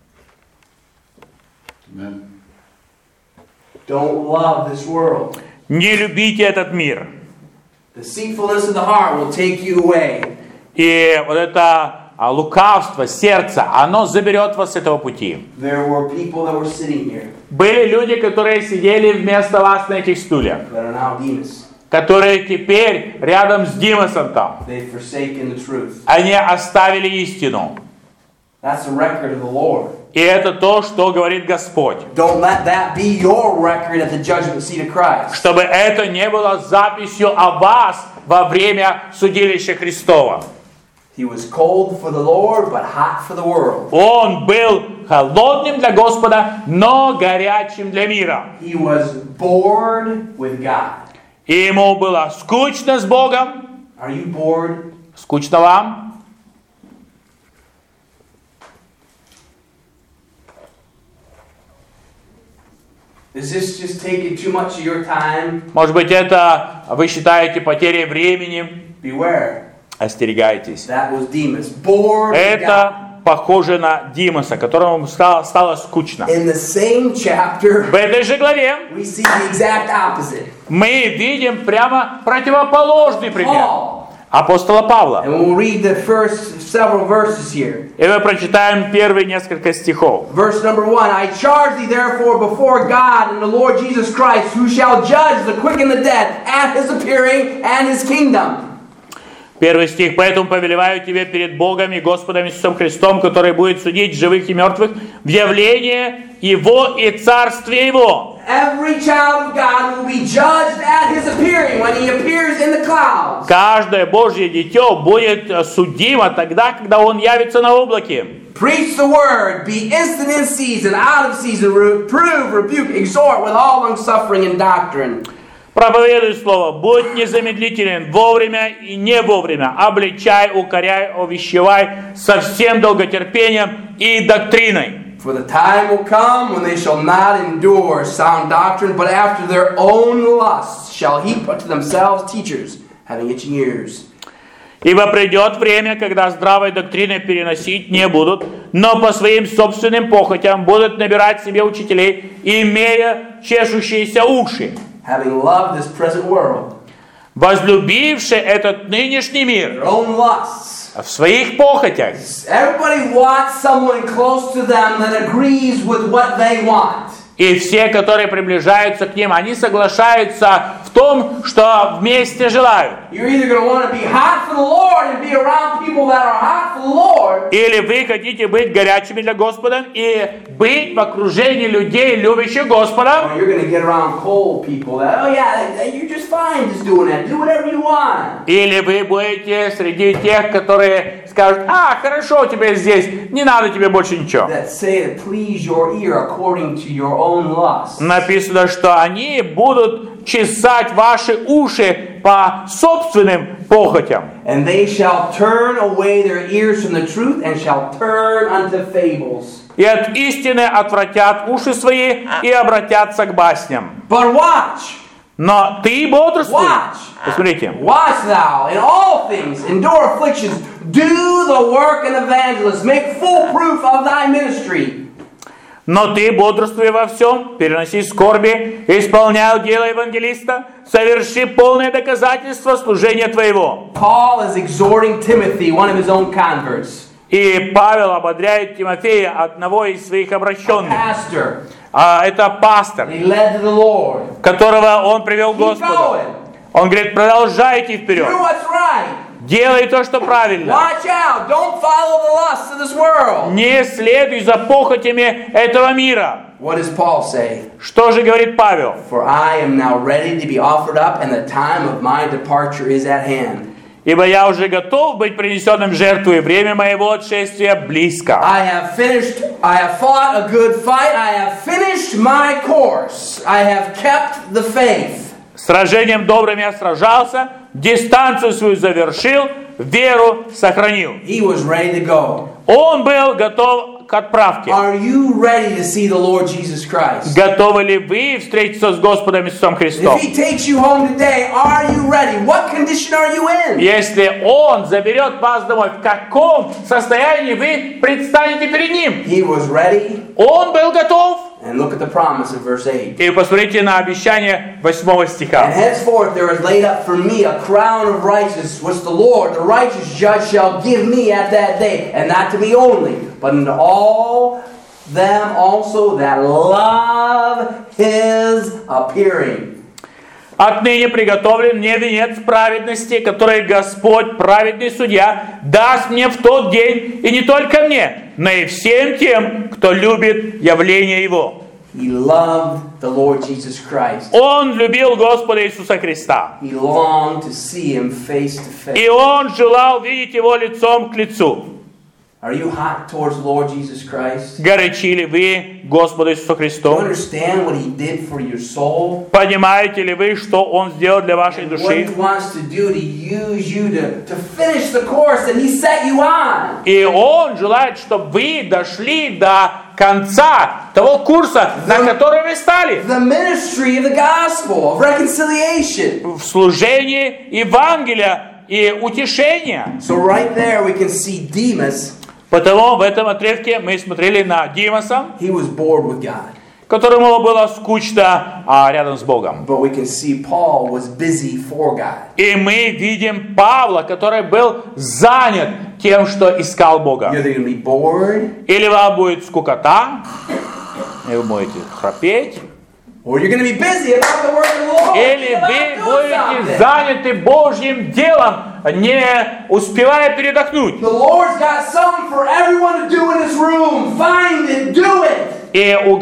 Amen. Don't love this world. Не любите этот мир. Deceitfulness of the heart will take you away. И вот это лукавство сердца, оно заберет вас с этого пути. There were people that were sitting here Были люди, которые сидели вместо вас на этих стульях, that are now Demas. которые теперь рядом с Димасом там. They've forsaken the truth. Они оставили истину. That's the record of the Lord. И это то, что говорит Господь. Don't let that be your record at the judgment seat of Christ. Чтобы это не было записью о вас во время судилища Христова. He was cold for the Lord, but hot for the world. Он был холодным для Господа, но горячим для мира. He was bored with God. И ему было скучно с Богом. Are you bored? Скучно вам? Is this just taking too much of your time? Может быть, это вы считаете потерей времени? Beware. остерегайтесь. That was Demas, bored with God. Это похоже на Димаса, которому стало скучно. In the same chapter, В этой же главе we see the exact opposite. мы видим прямо противоположный пример Paul. апостола Павла. And we'll read the first several verses here. И мы прочитаем первые несколько стихов. Verse number 1, I charge thee therefore before God and the Lord Jesus Christ, who shall judge the quick and the dead at his appearing and his kingdom. Первый стих. «Поэтому повелеваю тебе перед Богом и Господом Иисусом Христом, который будет судить живых и мертвых, в явление Его и Царствие Его». Every child of God will be judged at his appearing, when he appears in the clouds. Каждое Божье дитё будет судимо тогда, когда Он явится на облаке. Preach the word, be instant in season, out of season, reprove, rebuke, exhort with all long-suffering and doctrine. Проповедуй слово, будь незамедлителен, вовремя и не вовремя, обличай, укоряй, увещевай со всем долготерпением и доктриной. For the time will come when they shall not endure sound doctrine, but after their own lusts shall heap unto themselves teachers, having itching ears. Ибо придет время, когда здравой доктрины переносить не будут, но по своим собственным похотям будут набирать себе учителей, имея чешущиеся уши. Having loved this present world, Возлюбивши этот нынешний мир their own lusts. в своих похотях. Everybody wants someone close to them that agrees with what they want. И все, которые приближаются к ним, они соглашаются в том, что вместе желают. You're either going to want to be hot for the Lord and be around people that are hot for the Lord. Или вы хотите быть горячими для Господа и быть в окружении людей, любящих Господа. Or you're going to get around cold people that, oh yeah, you're just fine just doing that. Do whatever you want. Или вы будете среди тех, которые скажут: хорошо тебе здесь, не надо тебе больше ничего. That say to please your ear according to your own lust. Написано, что они будут чесать ваши уши по собственным похотям. And they shall turn away their ears from the truth and shall turn unto fables. И от истины отвратят уши свои и обратятся к басням. But watch. Но ты бодрствуй. Watch. Посмотрите. Watch thou in all things, endure afflictions, do the work of an evangelist, make full proof of thy ministry. Но ты бодрствуй во всем, переноси скорби, исполняй дело евангелиста, соверши полное доказательство служения твоего. Paul is exhorting Timothy, one of his own converts. И Павел ободряет Тимофея, одного из своих обращенных. Pastor. Это пастор, He led to the Lord. которого он привел к Keep Господу. going. Он говорит: продолжайте Do вперед, what's right. делай то, что правильно. Watch out. Don't follow the lusts of this world. Не следуй за похотями этого мира. What does Paul say? Что же говорит Павел? For I am now ready to be offered up, and the time of my departure is at hand. Ибо я уже готов быть принесенным в жертву, и время моего отшествия близко. I have fought a good fight, I have finished my course, I have kept the faith. Сражением добрым я сражался, дистанцию свою завершил, веру сохранил. He was ready to go. Он был готов к отправке. Are you ready to see the Lord Jesus Christ? Готовы ли вы встретиться с Господом Иисусом Христом? If He takes you home today, are you ready? What condition are you in? Если Он заберет вас домой, в каком состоянии вы предстанете перед Ним? He was ready. Он был готов. And look at the promise in verse 8. И посмотрите на обещание 8 стиха. And henceforth there is laid up for me a crown of righteousness, which the Lord, the righteous judge, shall give me at that day, and not to me only, but unto all them also that love His appearing. Отныне приготовлен мне венец праведности, который Господь, праведный судья, даст мне в тот день, и не только мне, но и всем тем, кто любит явление Его. He loved the Lord Jesus Christ. Он любил Господа Иисуса Христа. He longed to see Him face to face. И Он желал видеть Его лицом к лицу. Are you hot towards the Lord Jesus Christ? Горячи ли вы Господу Иисусу Do you Христу? understand what He did for your soul? Понимаете ли вы, что Он сделал для вашей And what души? He wants to do to use you to finish the course that He set you on. И Он желает, чтобы вы дошли до конца того курса, на который вы стали. The ministry of the gospel, of reconciliation. В служении Евангелия и утешение. So right there we can see Demas. Потому в этом отрывке мы смотрели на Димаса, He was bored with God. которому было скучно рядом с Богом. But we can see Paul was busy for God. И мы видим Павла, который был занят тем, что искал Бога. You're either going to be bored, Или вам будет скукота, и вы будете храпеть, or you're going to be busy about the work of the Lord. или вы будете заняты Божьим делом, не успевая передохнуть. The Lord's got something for everyone to do in this room. Find it, do it. И у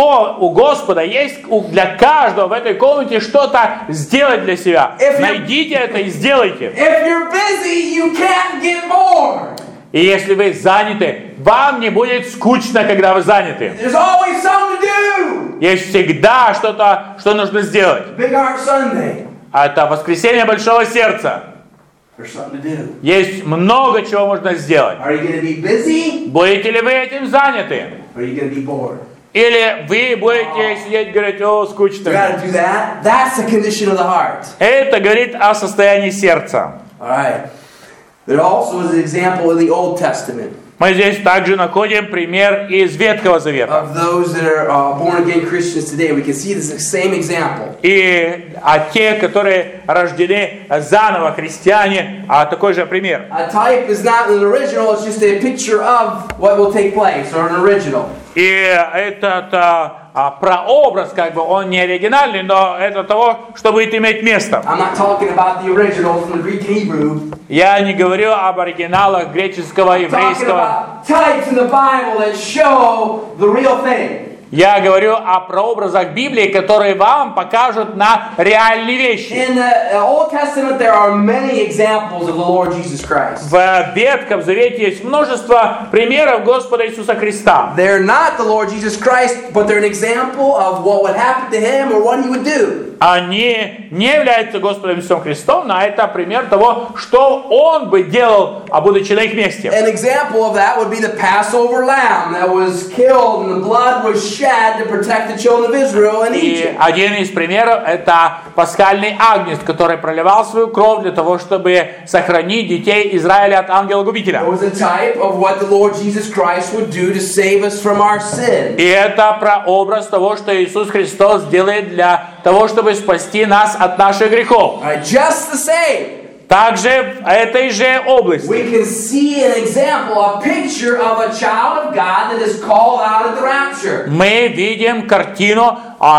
Господа есть для каждого в этой комнате что-то сделать для себя. Найдите это и сделайте. If you're busy, you can't get bored. И если вы заняты, вам не будет скучно, когда вы заняты. There's always something to do. Есть всегда что-то, что нужно сделать. Big Heart Sunday. Это воскресенье большого сердца. There's something to do. Есть много чего можно сделать. Are you going to be busy? Будете ли вы этим заняты? Or are you going to be bored? Или вы будете сидеть и говорить: о, You скучно. got to do that. That's the condition of the heart. Это говорит о состоянии сердца. All right. There also is an example in the Old Testament Мы здесь также находим пример из Ветхого Завета. of those that are born-again Christians today. We can see this same example. И те, которые рождены заново, христиане, такой же пример. A type is not an original, it's just a picture of what will take place, or an original. И этот прообраз, как бы, он не оригинальный, но это того, что будет иметь место. I'm not talking about the original from the Greek and Hebrew. Я не говорю об оригиналах греческого, I'm talking еврейского. about types in the Bible that show the real thing. Я говорю о прообразах Библии, которые вам покажут на реальные вещи. In the Old Testament, there are many examples of the Lord Jesus Christ. В Ветхом Завете есть множество примеров Господа Иисуса Христа. They're not the Lord Jesus Christ, but they're an example of what would happen to him or what he would do. Они не являются Господом Иисусом Христом, но это пример того, что Он бы делал, будучи на их месте. An example of that would be the Passover lamb that was killed and the blood was shed to protect the children of Israel in И Egypt. один из примеров – это пасхальный агнец, который проливал свою кровь для того, чтобы сохранить детей Израиля от ангела-губителя. It was a type of what the Lord Jesus Christ would do to save us from our sin. И это прообраз того, что Иисус Христос делает для того, чтобы спасти нас от наших грехов. All right, just the same. Также в этой же области We can see an example, a picture of a child of God that is called out at the rapture. мы видим картину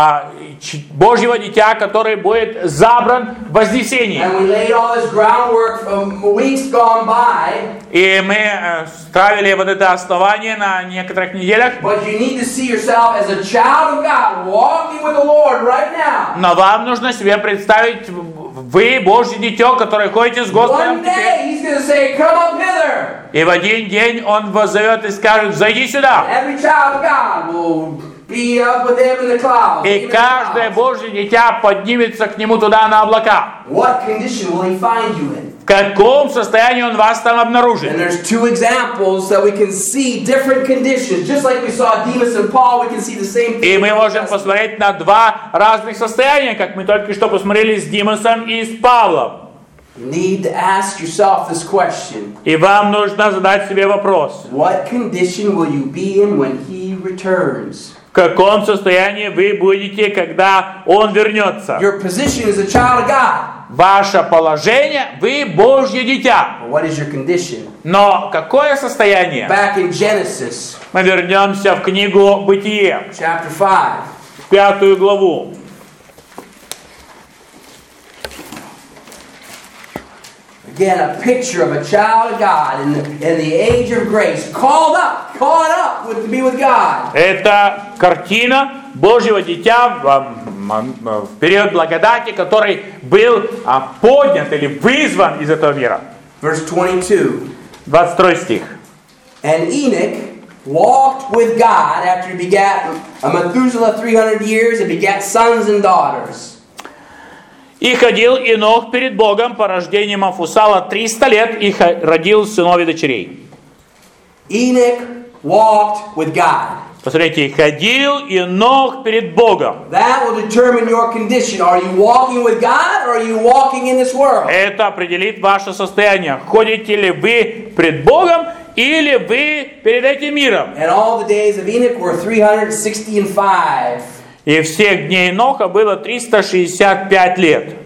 Божьего дитя, который будет забран в вознесении. And we laid all this groundwork from weeks gone by. И мы стравили вот это основание на некоторых неделях. But you need to see yourself as a child of God walking with the Lord right now. Но вам нужно себе представить, вы Божье дитё, которое ходите с Господом One теперь. day He's going to say, "Come up hither." И в один день Он воззовет и скажет: зайди сюда. Every child of God will be up with Him in the clouds. И каждое Божье дитя поднимется к Нему туда на облака. What condition will He find you in? В каком состоянии Он вас там обнаружит? And there's two examples that we can see different conditions. Just like we saw Demas and Paul, we can see the same thing. И мы можем посмотреть на два разных состояния, как мы только что посмотрели с Димасом и с Павлом. You need to ask yourself this question. И вам нужно задать себе вопрос. What condition will you be in when He returns? В каком состоянии вы будете, когда Он вернется? Your position is a child of God. Ваше положение, вы Божье дитя. But what is your condition? Но какое состояние? Back in Genesis, Мы вернемся в книгу Бытие, chapter 5. в 5 главу. Again, a picture of a child of God in the age of grace, called up to be with God. Это картина Божьего дитя в период благодати, который был поднят или вызван из этого мира. Verse 22. 22 стих. And Enoch walked with God after he begat Methuselah 300 years and begat sons and daughters. И ходил Енох перед Богом по рождению Мафусала 300 лет и родил сынов и дочерей. Enoch walked with God. Посмотрите, ходил Енох перед Богом. That will determine your condition. Are you walking with God or are you walking in this world? Это определит ваше состояние. Ходите ли вы пред Богом или вы перед этим миром? And all the days of Enoch were 365. И всех дней Еноха было 365 лет.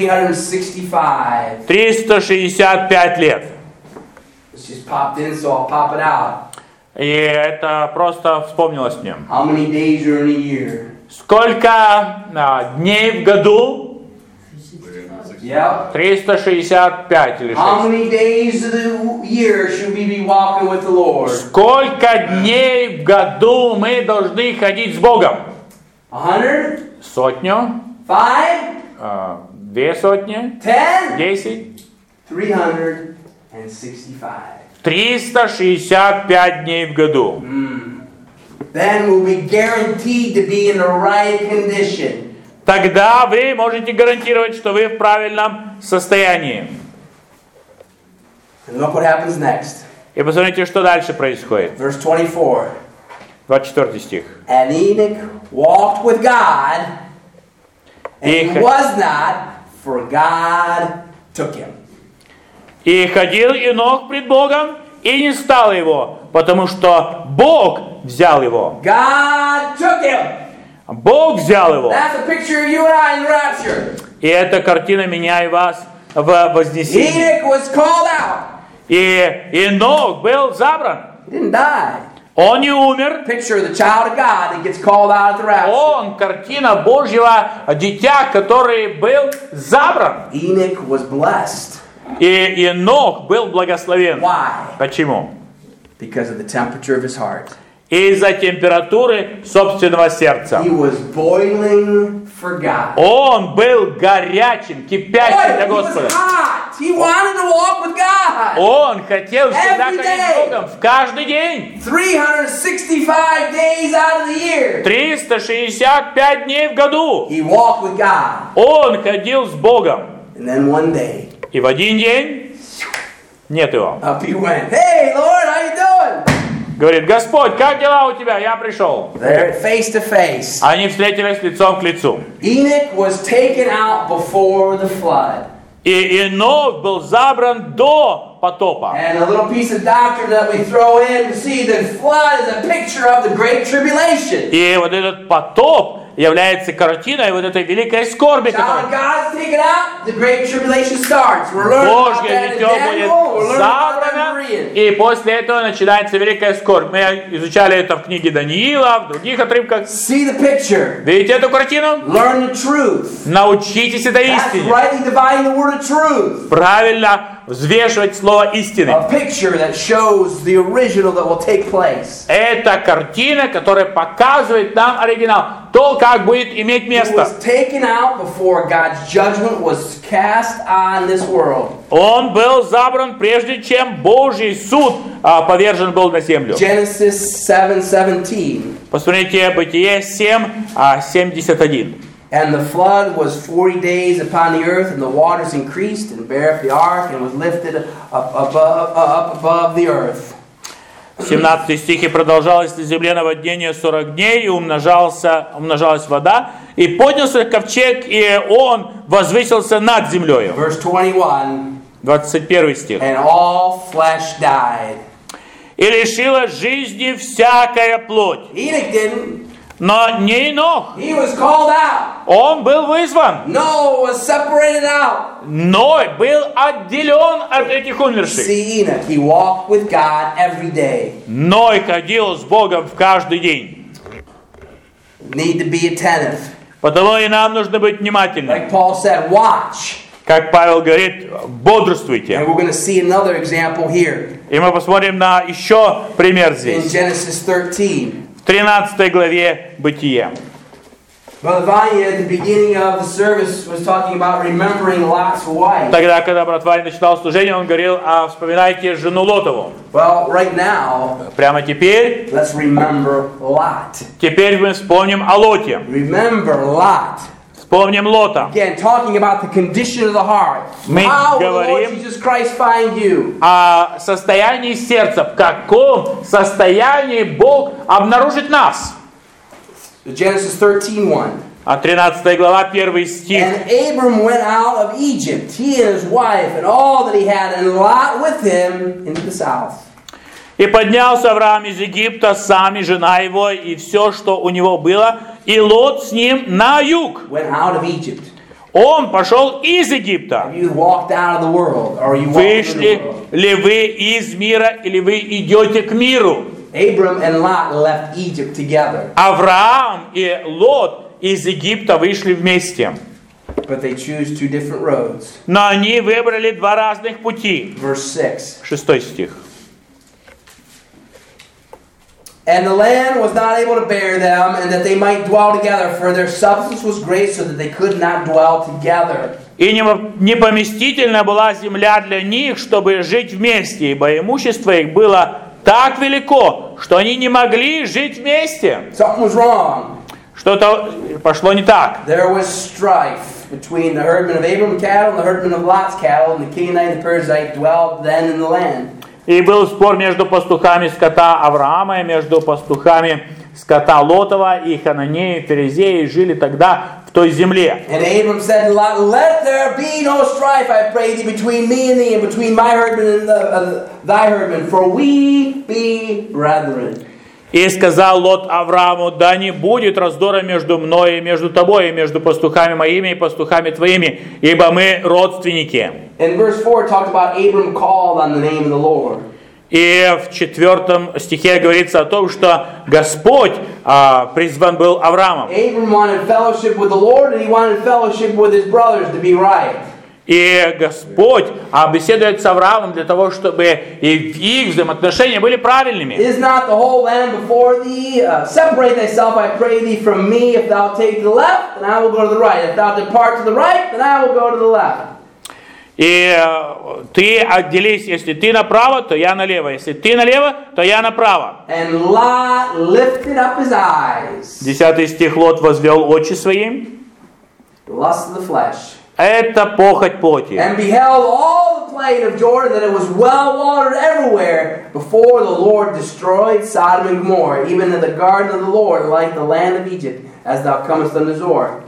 365. 365 лет. This just popped in, so I'll pop it out. И это просто вспомнилось мне. How many days are in a year? Сколько дней в году? Yep. 365 или 6. How many days of the year should we be walking with the Lord? Сколько дней в году мы должны ходить с Богом? 100? Сотню? 5? 2 сотни? 10? 10? 365. 365 дней в году. Then we'll be guaranteed to be in the right condition. Тогда вы можете гарантировать, что вы в правильном состоянии. And look what happens next. И посмотрите, что дальше происходит. Verse 24. 24 стих. And Enoch walked with God, and he was not, for God took him. И ходил Енох пред Богом, и не стало его, потому что Бог взял его. God took him. Бог взял его. That's a picture of you and I in the rapture. И эта картина меня и вас в вознесении. Enoch was called out. И Енох был забран. He didn't die. Он не умер. Picture of the child of God that gets called out at the rapture. Он картина Божьего дитя, который был забран. Enoch was blessed. И Енох был благословен. Why? Почему? Because of the temperature of his heart. Из-за температуры собственного сердца. He was boiling for God. Он был горячим, кипящим для He was Господа. hot. He wanted to walk with God. Он хотел всегда Every ходить day. с Богом в каждый день. 365 days out of the year. 365 дней в году. He walked with God. Он ходил с Богом. And then one day, И в один день нет его. up he went. Hey, Lord, how you doing? Говорит: Господь, как дела у тебя? Я пришел. They're face to face. Они встретились лицом к лицу. Enoch was taken out before the flood. И Енох был забран до потопа. And a little piece of doctrine that we throw in to see the flood is a picture of the Great Tribulation. И вот этот потоп является картиной вот этой великой скорби, Child которая of God's taken out, the Great Tribulation starts. We're learning about Божье that in дитё Daniel. We're будет learning about that in забрано, Berean. и после этого начинается великая скорбь. Мы изучали это в книге Даниила, в других отрывках. See the picture. Видите эту картину? Learn the truth. Научитесь этой That's истине. rightly dividing the word of truth. Правильно взвешивать слово истины. A picture that shows the original that will take place. Это картина, которая показывает нам оригинал. То, как будет иметь He место. was taken out before God's judgment was cast on this world. Он был забран, прежде чем Божий суд повержен был на землю. Genesis 7:17. Посмотрите, Бытие 7:71. And the flood was 40 days upon the earth, and the waters increased and bare the ark, and was lifted up above the earth. 17 стих. «И продолжалось на земле наводнение 40 дней, и умножалась вода, и поднялся ковчег, и он возвысился над землей». Verse 21. 21 стих. And all flesh died. «И лишила жизни всякая плоть». Enoch didn't. Но не Енох. He was called out. Он был вызван. Noah was separated out. Ной был отделен от этих умерших. See Enoch. He walked with God every day. Ной ходил с Богом в каждый день. Need to be attentive. Потому и нам нужно быть внимательными. Like Paul said, watch. Как Павел говорит, бодрствуйте. And we're going to see another example here. И мы посмотрим на еще пример In здесь. Genesis 13. В 13 главе Бытия. Brother Vanya at the beginning of the service was talking about remembering Lot's wife. Тогда, когда брат Ваня начинал служение, он говорил: вспоминайте жену Лотову. Well, right now, Прямо теперь, let's remember Lot. теперь мы вспомним о Лоте. Remember Lot. Вспомним Лота. Again, talking about the condition of the heart. Мы How will the Lord говорим Jesus Christ find you? О состоянии сердца. В каком состоянии Бог обнаружит нас? Genesis 13:1. 13 глава, 1 стих. And Abram went out of Egypt, he and his wife, and all that he had, and Lot with him into the south. И поднялся Авраам из Египта, сам и жена его, и все, что у него было, и Лот с ним на юг. Went out of Egypt. Он пошел из Египта. Have you walked out of the world, or are you walking in the Вышли world? ли вы из мира, или вы идете к миру? Abram and Lot left Egypt together, Авраам и Лот из Египта вышли вместе. but they choose two different roads. Но они выбрали два разных пути. Verse 6. 6 стих. And the land was not able to bear them, and that they might dwell together, for their substance was great, so that they could not dwell together. И непоместительна была земля для них, чтобы жить вместе, ибо имущество их было так велико, что они не могли жить вместе. Something was wrong. Что-то пошло не так. There was strife between the herdmen of Abram's cattle and the herdmen of Lot's cattle, and the Canaanite and the Perizzite dwelled then in the land. И был спор между пастухами скота Авраама и между пастухами скота Лотова, и хананеи, и ферезеи жили тогда в той земле. And Abram said to Lot, let there be no strife, I pray thee, between me and thee, and between my herdmen and thy herdmen, for we be brethren. И сказал Лот Аврааму: да не будет раздора между мной и между тобой, и между пастухами моими и пастухами твоими, ибо мы родственники. In verse 4 it talks about Abram called on the name of the Lord. И в 4 стихе говорится о том, что Господь призван был Авраамом. Abram wanted fellowship with the Lord, and he wanted fellowship with his brothers to be right. И Господь беседует с Авраамом для того, чтобы их взаимоотношения были правильными. Is not the whole land before thee? Separate thyself, I pray thee, from me. If thou take to the left, then I will go to the right. If thou depart to the right, then I will go to the left. И ты отделись, если ты направо, то я налево. Если ты налево, то я направо. And Lot lifted up his eyes. 10 стих. Лот возвел очи свои. The lust of the flesh. Это похоть плоти. And beheld all the plain of Jordan, that it was well watered everywhere, before the Lord destroyed Sodom and Gomorrah, even in the garden of the Lord, like the land of Egypt, as thou comest unto Zoar.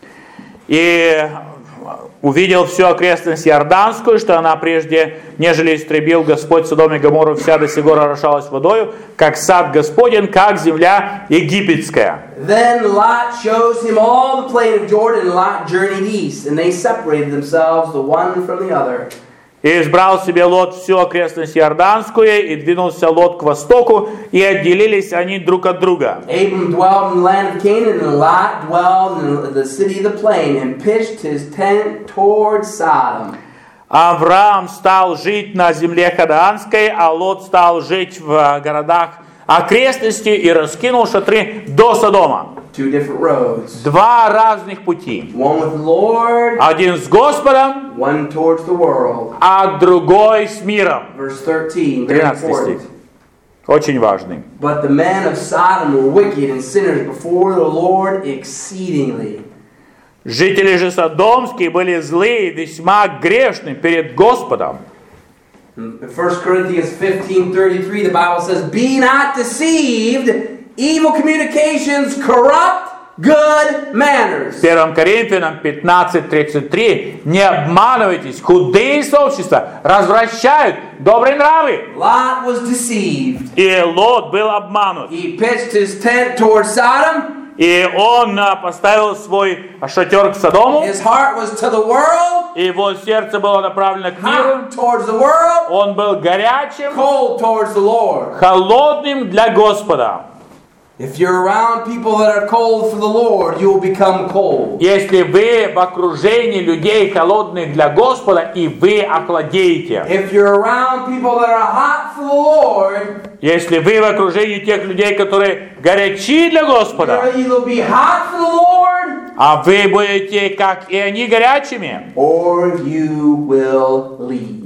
И увидел всю окрестность Иорданскую, что она прежде, нежели истребил Господь Содом и Гоморру, вся до сего орошалась водою, как сад Господень, как земля египетская. Then Lot shows him all the plain of Jordan, and Lot journeyed east, and they separated themselves the one from the other. И избрал себе Лот всю окрестность Иорданскую, и двинулся Лот к востоку, и отделились они друг от друга. Abram dwelled in the land of Canaan, and Lot dwelled in the city of the plain, and pitched his tent toward Sodom. Авраам стал жить на земле Ханаанской, а Лот стал жить в городах окрестности и раскинул шатры до Содома. Two different roads. Два разных пути. One with the Lord, Один с Господом, one towards the world. а другой с миром. Verse 13, very 13 important. стих. Очень важный. But the men of Sodom were wicked and sinners before the Lord exceedingly. Жители же Содомские были злые и весьма грешны перед Господом. In 1 Corinthians 15:33, the Bible says, be not deceived, evil communications corrupt good manners. 1 Коринфянам 15:33. Не обманывайтесь, худые сообщества развращают добрые нравы. Lot was deceived. И Лот был обманут. He pitched his tent toward Sodom. И он поставил свой шатер к Содому. His heart was to the world. И его сердце было направлено к миру. Hot towards the world. Он был горячим, Cold towards the Lord. холодным для Господа. If you're around people that are cold for the Lord, you will become cold. Если вы в окружении людей холодных для Господа, и вы охладеете. If you're around people that are hot for the Lord, Если вы в окружении тех людей, которые горячи для Господа, you'll either be hot for the Lord, а вы будете, как и они, горячими, or you will leave.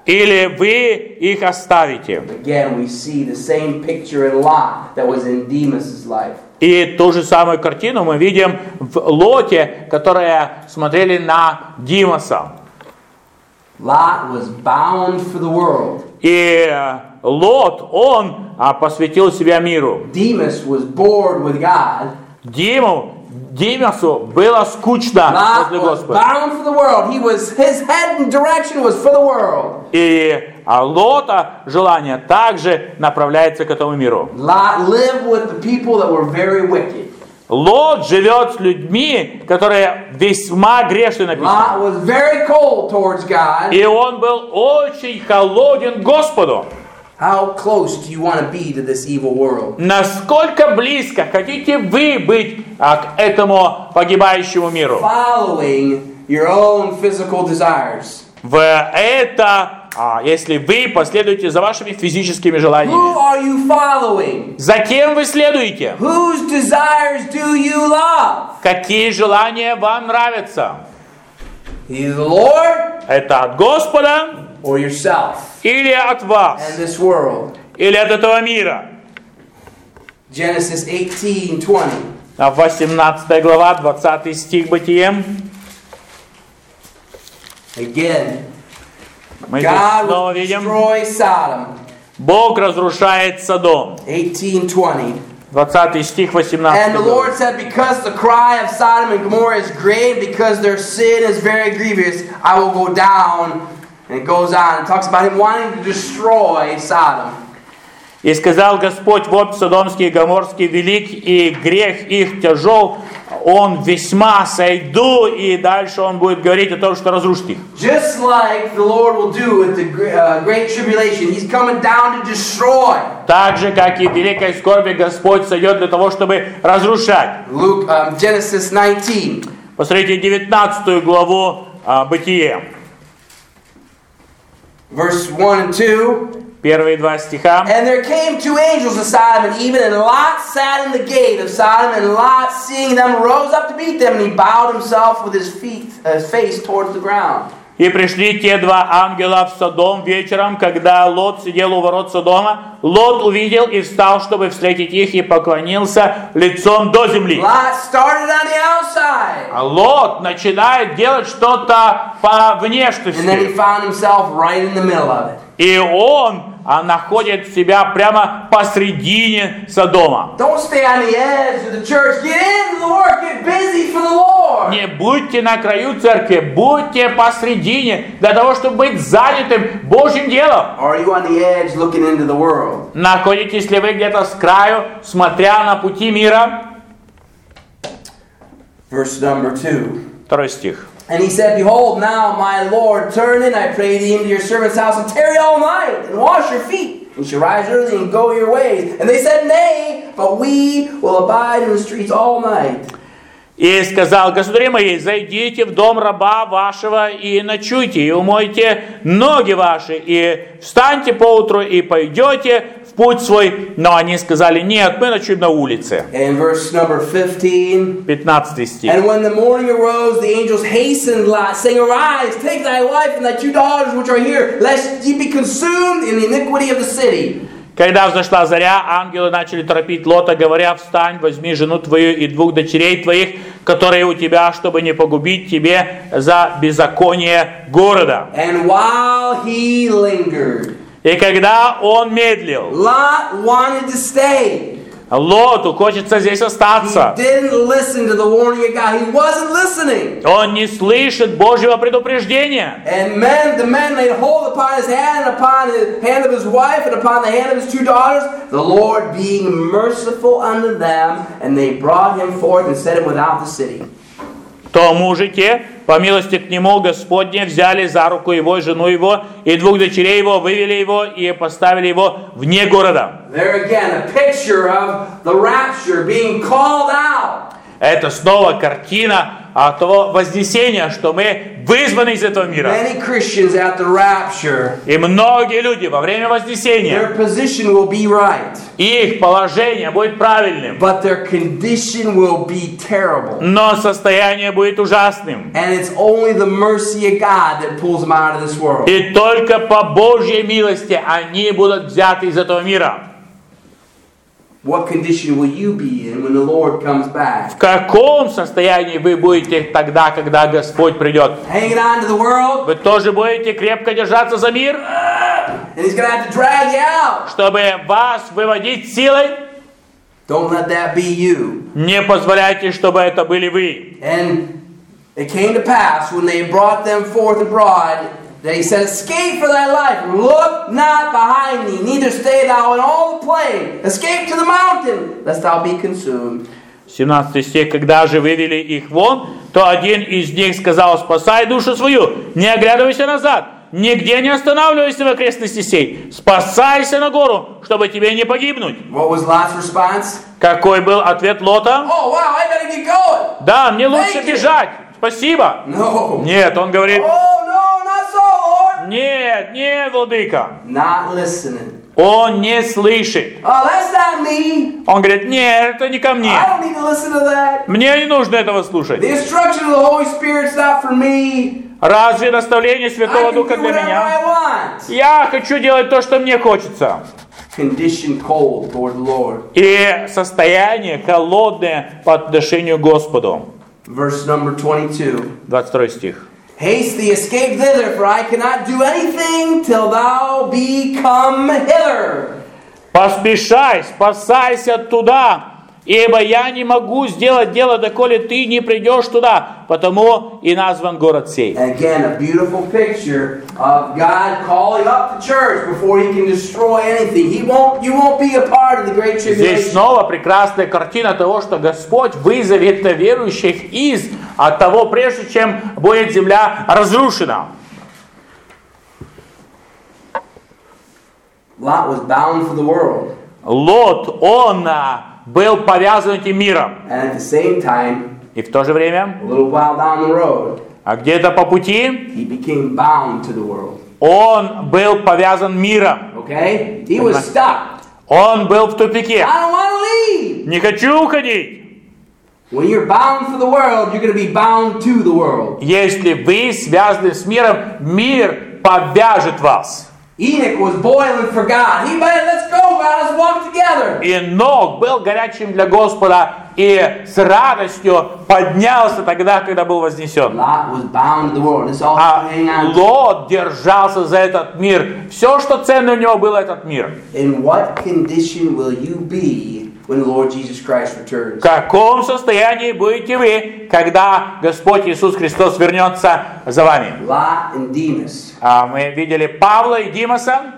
или вы их оставите. Again, we see the same picture in Lot that was in Demas' life. И ту же самую картину мы видим в Лоте, которые смотрели на Димаса. Lot was bound for the world. И Лот, он посвятил себя миру. Demas was bored with God. Димасу было скучно Lot возле was Господа. bound for the world. His head and direction was for the world. И Лота желание также направляется к этому миру. Lot lived with the people that were very wicked. Лот живет с людьми, которые весьма грешны, Lot написано. was very cold towards God. И он был очень холоден к Господу. How close do you want to be to this evil world? Насколько близко хотите вы быть к этому погибающему миру? Following your own physical desires. В это, если вы последуете за вашими физическими Who желаниями. are you following? За кем вы следуете? Whose desires do you love? Какие желания вам нравятся? Either the Lord Это от Господа or yourself или от and вас? this world. Или от этого мира? Genesis 18:20. 18 глава, 20 стих Бытием. Again, Мы здесь God снова will видим, destroy Sodom. Бог разрушает Содом. 18:20. 20 стих, And 18 the глава. Lord said, because the cry of Sodom and Gomorrah is great, because their sin is very grievous, I will go down. And it goes on. It talks about him wanting to destroy Sodom. И сказал Господь, вот Содомский и Гоморский велик, и грех их тяжел, он весьма сойду, и дальше он будет говорить о том, что разрушит их. Just like the Lord will do with the great tribulation, He's coming down to destroy. Так же, как и в великой скорби Господь сойдет для того, чтобы разрушать. Genesis 19. Посмотрите 19 главу Бытие. Verse 1 and 2. Первые два стиха. And there came two angels of Sodom, and even and Lot sat in the gate of Sodom, and Lot, seeing them, rose up to meet them, and he bowed himself with his face towards the ground. И пришли те два ангела в Содом вечером, когда Лот сидел у ворот Содома. Лот увидел и встал, чтобы встретить их, и поклонился лицом до земли. Lot started on the outside. А Лот начинает делать что-то по And then he внешности. found himself right in the middle of it. И он находит себя прямо посредине Содома. Don't stay on the edge of the church. Get into the work. Get busy for the Lord. Не будьте на краю церкви, будьте посредине, для того, чтобы быть занятым Божьим делом. Or are you on the edge looking into the world? Находитесь ли вы где-то с краю, смотря на пути мира? Verse number 2. Второй стих. And he said, Behold, now, my Lord, turn in, I pray thee, into your servant's house, and tarry all night, and wash your feet, and you shall rise early and go your ways. And they said, Nay, but we will abide in the streets all night. И сказал: государи мои, зайдите в дом раба вашего и ночуйте, и умойте ноги ваши, и встаньте поутру и пойдете в путь свой. Но они сказали: нет, мы ночуем на улице. And verse number 15. 15 стих. And when the morning arose, the angels hastened Lot, saying, Arise, take thy wife and thy two daughters which are here, lest ye be consumed in the iniquity of the city. Когда взошла заря, ангелы начали торопить Лота, говоря: встань, возьми жену твою и двух дочерей твоих, которые у тебя, чтобы не погубить тебе за беззаконие города. And while he lingered, И когда он медлил, Lot wanted to stay. Лоту хочется здесь He остаться. didn't listen to the warning of God. He wasn't listening. Он не слышит Божьего предупреждения. And the men laid hold upon his hand, and upon the hand of his wife, and upon the hand of his two daughters, the Lord being merciful unto them, and they brought him forth and set him without the city. То мужики, по милости к нему Господне, взяли за руку его, жену его и двух дочерей его, вывели его и поставили его вне города. There again, a picture of the rapture being called out. Это снова картина того вознесения, что мы вызваны из этого мира. Many Christians at the rapture, И многие люди во время вознесения, their position will be right, их положение будет правильным, but their condition will be terrible. но состояние будет ужасным. And it's only the mercy of God that pulls them out of this world. И только по Божьей милости они будут взяты из этого мира. What condition will you be in when the Lord comes back? В каком состоянии вы будете тогда, когда Господь придет? Hanging on to the world? Вы тоже будете крепко держаться за мир, And He's going to have to drag you out. чтобы вас выводить силой? Don't let that be you. Не позволяйте, чтобы это были вы. And it came to pass when they brought them forth abroad that He said, escape for thy life, look not behind thee, neither stay thou in all the plain. Escape to the mountain, lest thou be consumed. 17 стих. Когда же вывели их вон, то один из них сказал: спасай душу свою, не оглядывайся назад, нигде не останавливайся в окрестности сей, спасайся на гору, чтобы тебе не погибнуть. What was Lot's response? Какой был ответ Лота? Oh, wow, I better get going. Да, мне лучше Thank you. бежать. Спасибо. No. Нет, он говорит: Oh, no, not so, Lord. нет, нет, владыка. Not listening. Он не слышит. Oh, that's not me. Он говорит: нет, это не ко мне. I don't need to listen to that. Мне не нужно этого слушать. The instruction of the Holy Spirit's not for me. Разве наставление I Святого can Духа do для whatever меня? I want. Я хочу делать то, что мне хочется. Condition cold toward the Lord. И состояние холодное по отношению к Господу. Verse number 22. 22 стих. Haste thee, escape thither, for I cannot do anything till thou be come hither. Поспешай, спасайся туда, ибо я не могу сделать дело, доколе ты не придешь туда, потому и назван город сей. And again, a beautiful picture of God calling up the church before He can destroy anything. You won't be a part of the great Здесь tribulation. снова прекрасная картина того, что Господь вызовет верующих из от того, прежде чем будет земля разрушена. Lot was bound for the world, Лот, он был повязан этим миром. and at the same time, И в то же время, a little while down the road, а где-то по пути, he became bound to the world. он был повязан миром. Okay? He was stuck. Он был в тупике. I don't want to leave. Не хочу уходить. When you're bound for the world, you're going to be bound to the world. Если вы связаны с миром, мир повяжет вас. Enoch was boiling for God. He better, let's go, God, let's walk together. Енох был горячим для Господа и с радостью поднялся тогда, когда был вознесен. Lot was bound to the world. It's all А hang on. Лот держался за этот мир. Все, что ценно у него, был этот мир. In what condition will you be when the Lord Jesus Christ returns? В каком состоянии будете вы, когда Господь Иисус Христос вернется за вами? Lot and Demas. Мы видели Павла и Димаса,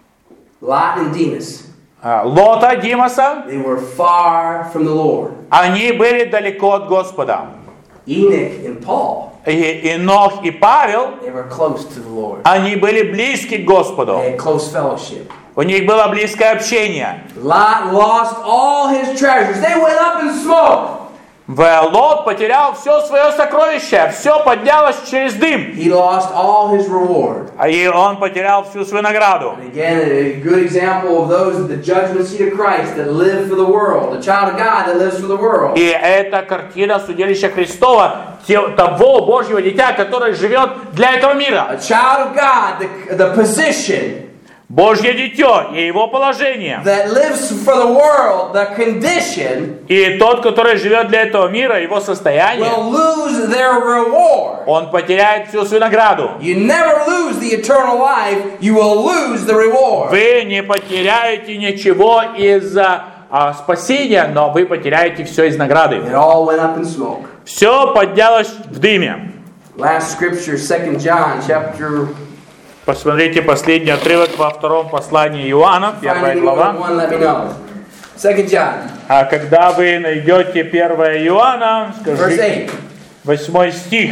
Lot and Demas. Лота, Димаса. They were far from the Lord. Они были далеко от Господа. Enoch and Paul, И Енох и Павел, they were close to the Lord. они были близки к Господу. They had close fellowship. У них было близкое общение. Lot lost all his treasures. They went up in smoke. Лот потерял все свое сокровище, все поднялось через дым. He lost all his reward. И он потерял всю свою награду. And again, a good example of those at the judgment seat of Christ that live for the world. The child of God that lives for the world. И это картина судилища Христова, того Божьего дитя, который живет для этого мира. A child of God, the position Божье дитё и его положение. that lives for the world, the condition, И тот, который живет для этого мира, его состояние, will lose their reward. он потеряет всю свою награду. You never lose the eternal life, you will lose the reward. Вы не потеряете ничего из-за спасения, но вы потеряете все из награды. It all went up in smoke. Все поднялось в дыме. Last scripture, 2 John, chapter. Посмотрите последний отрывок во втором послании Иоанна, 1 глава. One, let me know. 2 John, А когда вы найдете 1 Иоанна, verse скажите, 8. 8 стих.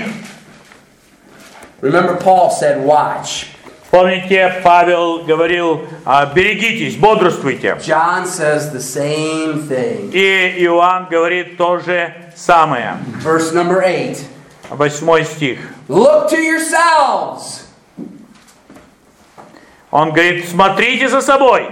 Remember, Paul said, watch. Помните, Павел говорил, берегитесь, бодрствуйте. John says the same thing. И Иоанн говорит то же самое. Verse number 8. 8 стих. Look to yourselves. Он говорит, смотрите за собой.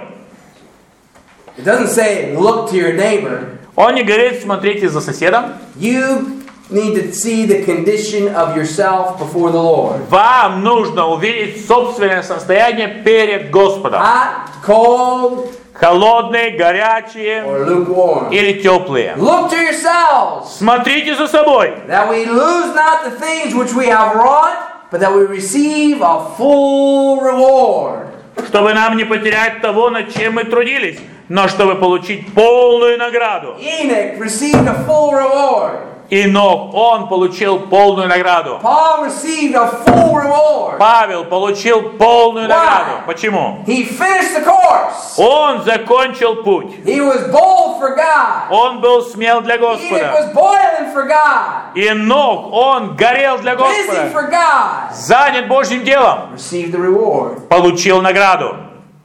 It doesn't say look to your neighbor. Он не говорит, смотрите за соседом. You need to see the condition of yourself before the Lord. Вам нужно увидеть собственное состояние перед Господом. Hot, cold, Холодные, горячие or lukewarm. или теплые. Look to yourselves, Смотрите за собой, that we lose not the things which we have wrought, but that we receive a full reward. чтобы нам не потерять того, над чем мы трудились, но чтобы получить полную награду. Enoch received a full reward. Инох, он получил полную награду. Paul received a full reward. Павел получил полную Why? награду. Почему? He finished the course. Он закончил путь. He was bold for God. Он был смел для Enoch Господа. was boiling for God. Инох, он горел для Busy Господа. for God. Занят Божьим делом. Received the reward. Получил награду.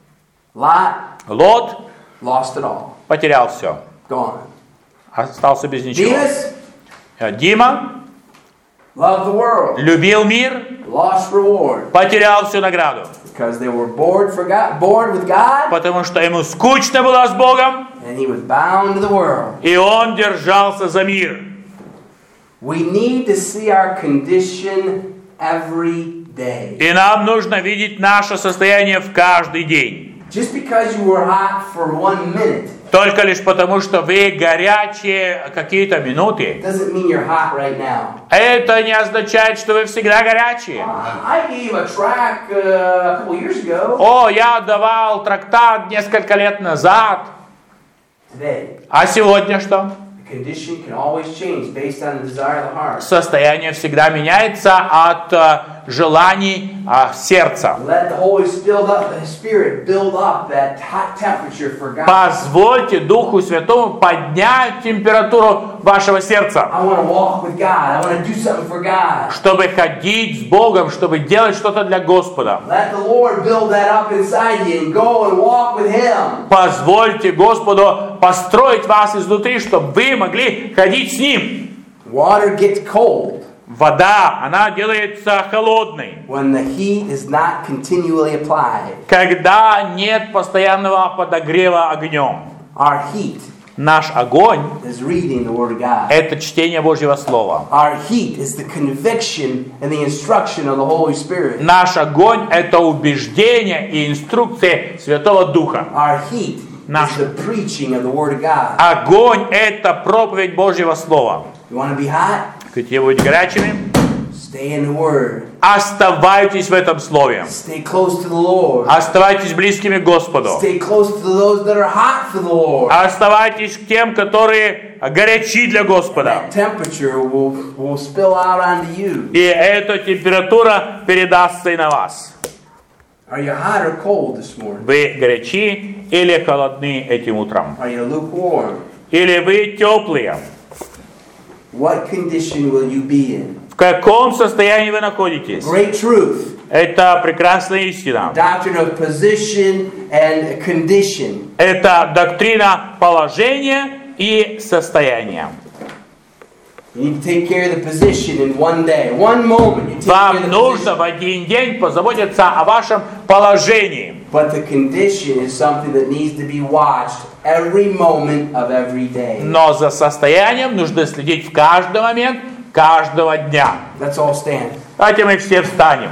Lot Лот lost it all. потерял все. Gone. Остался без ничего. Demas Дима loved the world. любил мир, Lost reward. потерял всю награду. Because they were bored with God, Потому что ему скучно было с Богом, and he was bound to the world. и он держался за мир. We need to see our condition every day. И нам нужно видеть наше состояние в каждый день. Just because you were hot for 1 minute Только лишь потому, что вы горячие какие-то минуты, doesn't mean you're hot right now. это не означает, что вы всегда горячие. I gave a track a couple years ago. О, я давал трактат несколько лет назад, Today, а сегодня что? the condition can always change based on the desire of the heart. Состояние всегда меняется от желаний сердца. Let the Holy Spirit build up that hot temperature for God. Позвольте Духу Святому поднять температуру вашего сердца, I want to walk with God. I want to do something for God. чтобы ходить с Богом, чтобы делать что-то для Господа. Let the Lord build that up inside you and go and walk with Him. Позвольте Господу построить вас изнутри, чтобы вы могли ходить с Ним. Water gets cold Вода, она делается холодной, when the heat is not continually applied. когда нет постоянного подогрева огнем. Our heat Наш огонь is reading the Word of God. – это чтение Божьего Слова. Our heat is the conviction and the instruction of the Holy Spirit. Наш огонь – это убеждение и инструкции Святого Духа. Our heat Наш is the preaching of the Word of God. огонь – это проповедь Божьего Слова. You want to be hot? Хотите быть горячими? Stay in the Word. Оставайтесь в этом Слове. Stay close to the Lord. Оставайтесь близкими к Господу. Stay close to those that are hot for the Lord. Оставайтесь к тем, которые горячи для Господа. That temperature will spill out onto you. И эта температура передастся и на вас. Are you hot or cold this morning? Вы горячи или холодны этим утром? Are you lukewarm? Или вы теплые? What condition will you be in? В каком состоянии вы находитесь? Great truth. Это прекрасная истина. Doctrine of position and condition. Это доктрина положения и состояния. You need to take care of the position in one day. One moment you take care of Вам the нужно position. в один день позаботиться о вашем положении. But the condition is something that needs to be watched every moment of every day. Но за состоянием нужно следить в каждый момент, каждого дня. Let's all stand. Давайте мы все встанем.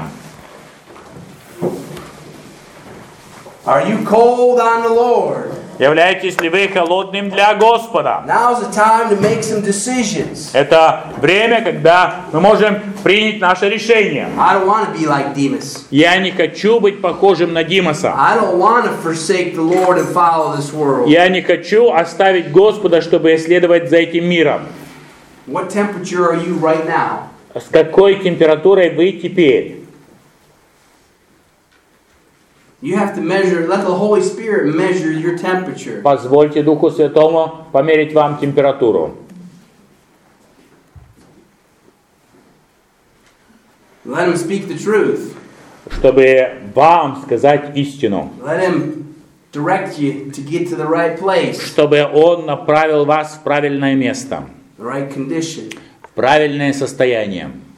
Are you cold on the Lord? Являетесь ли вы холодным для Господа? Now's the time to make some decisions. Это время, когда мы можем принять наше решение. I don't want to be like Demas. Я не хочу быть похожим на Димаса. I don't want to forsake the Lord and follow this world. Я не хочу оставить Господа, чтобы следовать за этим миром. What temperature are you right now? С какой температурой вы теперь? You have to measure, let the Holy Spirit measure your temperature. Позвольте Духу Святому померить вам температуру. Let Him speak the truth. Чтобы вам сказать истину. Let Him direct you to get to the right place, Чтобы Он направил вас в правильное место, the right condition. в правильное состояние.